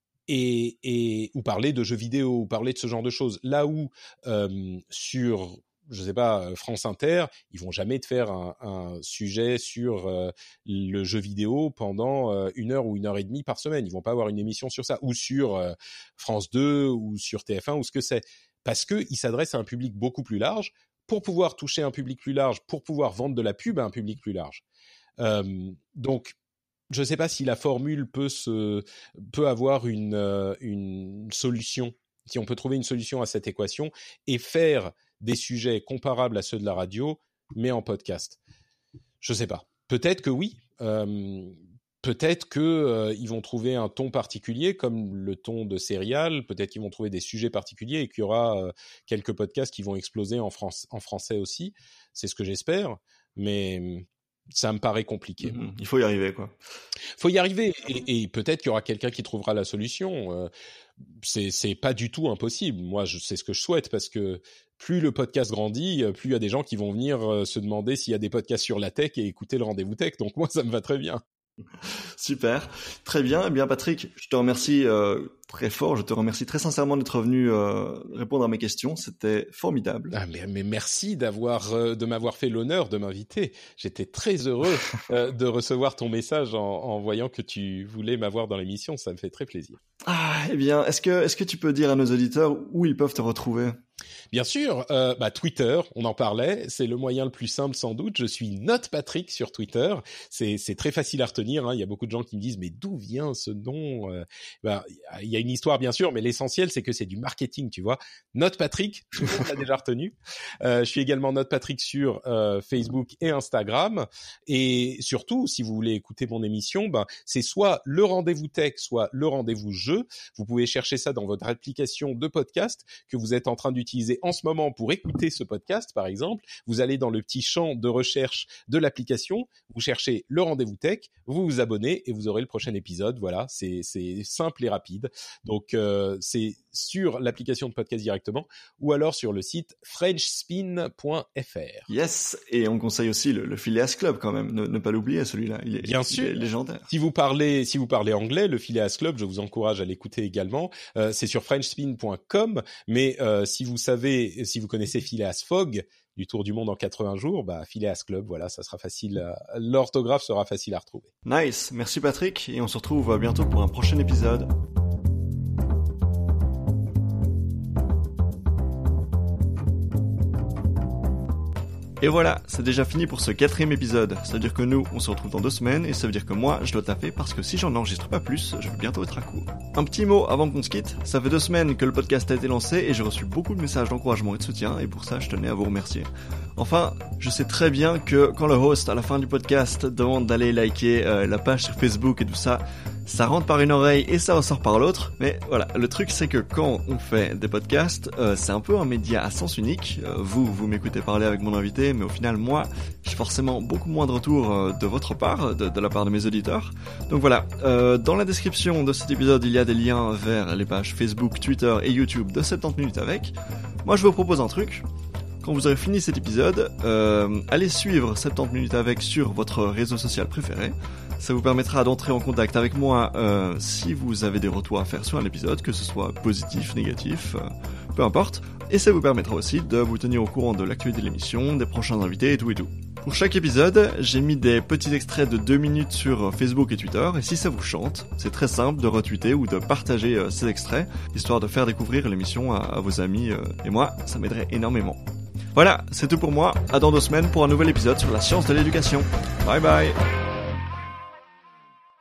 S2: Ou parler de jeux vidéo, ou parler de ce genre de choses. Là où sur, je sais pas, France Inter, ils vont jamais te faire un sujet sur le jeu vidéo pendant 1 heure ou 1 heure et demie par semaine. Ils vont pas avoir une émission sur ça, ou sur France 2 ou sur TF1 ou ce que c'est, parce que ils s'adressent à un public beaucoup plus large pour pouvoir toucher un public plus large, pour pouvoir vendre de la pub à un public plus large. Donc je ne sais pas si la formule peut avoir une solution, si on peut trouver une solution à cette équation et faire des sujets comparables à ceux de la radio, mais en podcast. Je ne sais pas. Peut-être que oui. Peut-être que ils vont trouver un ton particulier, comme le ton de Serial. Peut-être qu'ils vont trouver des sujets particuliers et qu'il y aura quelques podcasts qui vont exploser en français aussi. C'est ce que j'espère. Mais ça me paraît compliqué.
S1: Il faut y arriver, quoi.
S2: Faut y arriver, et peut-être qu'il y aura quelqu'un qui trouvera la solution. C'est pas du tout impossible. Moi, c'est ce que je souhaite, parce que plus le podcast grandit, plus il y a des gens qui vont venir se demander s'il y a des podcasts sur la tech et écouter le Rendez-vous Tech. Donc moi, ça me va très bien.
S1: Super, très bien. Eh bien, Patrick, je te remercie très fort. Je te remercie très sincèrement d'être venu répondre à mes questions. C'était formidable.
S2: Ah, mais merci de m'avoir fait l'honneur de m'inviter. J'étais très heureux de recevoir ton message en voyant que tu voulais m'avoir dans l'émission. Ça me fait très plaisir.
S1: Ah, eh bien, est-ce que tu peux dire à nos auditeurs où ils peuvent te retrouver?
S2: Bien sûr, Twitter, on en parlait, c'est le moyen le plus simple sans doute. Je suis NotePatrick sur Twitter, c'est très facile à retenir, hein. Il y a beaucoup de gens qui me disent mais d'où vient ce nom? Il y a une histoire bien sûr, mais l'essentiel c'est que c'est du marketing, tu vois. NotePatrick, tout le monde l'a déjà retenu. Je suis également NotePatrick sur Facebook et Instagram, et surtout si vous voulez écouter mon émission, c'est soit le Rendez-vous Tech, soit le Rendez-vous Jeu. Vous pouvez chercher ça dans votre application de podcast que vous êtes en train d'utiliser en ce moment pour écouter ce podcast, par exemple. Vous allez dans le petit champ de recherche de l'application, vous cherchez le Rendez-vous Tech, vous vous abonnez et vous aurez le prochain épisode. Voilà, c'est simple et rapide. Donc, c'est sur l'application de podcast directement ou alors sur le site frenchspin.fr.
S1: Yes, et on conseille aussi le Phileas Club quand même. Ne pas l'oublier, celui-là. Il est légendaire.
S2: Si vous parlez anglais, le Phileas Club, je vous encourage à l'écouter également. C'est sur frenchspin.com, mais si vous connaissez Phileas Fogg, du Tour du Monde en 80 jours, Phileas Club, voilà, ça sera facile, l'orthographe sera facile à retrouver.
S1: Nice, merci Patrick, et on se retrouve bientôt pour un prochain épisode. Et voilà, c'est déjà fini pour ce 4e épisode. Ça veut dire que nous, on se retrouve dans 2 semaines, et ça veut dire que moi, je dois taffer parce que si j'en enregistre pas plus, je vais bientôt être à court. Un petit mot avant qu'on se quitte, ça fait 2 semaines que le podcast a été lancé et j'ai reçu beaucoup de messages d'encouragement et de soutien, et pour ça, je tenais à vous remercier. Enfin, je sais très bien que quand le host, à la fin du podcast, demande d'aller liker la page sur Facebook et tout ça, ça rentre par une oreille et ça ressort par l'autre, mais voilà, le truc c'est que quand on fait des podcasts, c'est un peu un média à sens unique. Vous m'écoutez parler avec mon invité, mais au final, moi, j'ai forcément beaucoup moins de retours de votre part, de la part de mes auditeurs. Donc voilà, dans la description de cet épisode, il y a des liens vers les pages Facebook, Twitter et YouTube de 70 minutes avec. Moi, je vous propose un truc. Quand vous aurez fini cet épisode, allez suivre 70 minutes avec sur votre réseau social préféré. Ça vous permettra d'entrer en contact avec moi si vous avez des retours à faire sur un épisode, que ce soit positif, négatif, peu importe. Et ça vous permettra aussi de vous tenir au courant de l'actualité de l'émission, des prochains invités et tout et tout. Pour chaque épisode, j'ai mis des petits extraits de 2 minutes sur Facebook et Twitter, et si ça vous chante, c'est très simple de retweeter ou de partager ces extraits, histoire de faire découvrir l'émission à vos amis, et moi, ça m'aiderait énormément. Voilà, c'est tout pour moi, à dans 2 semaines pour un nouvel épisode sur la science de l'éducation. Bye bye.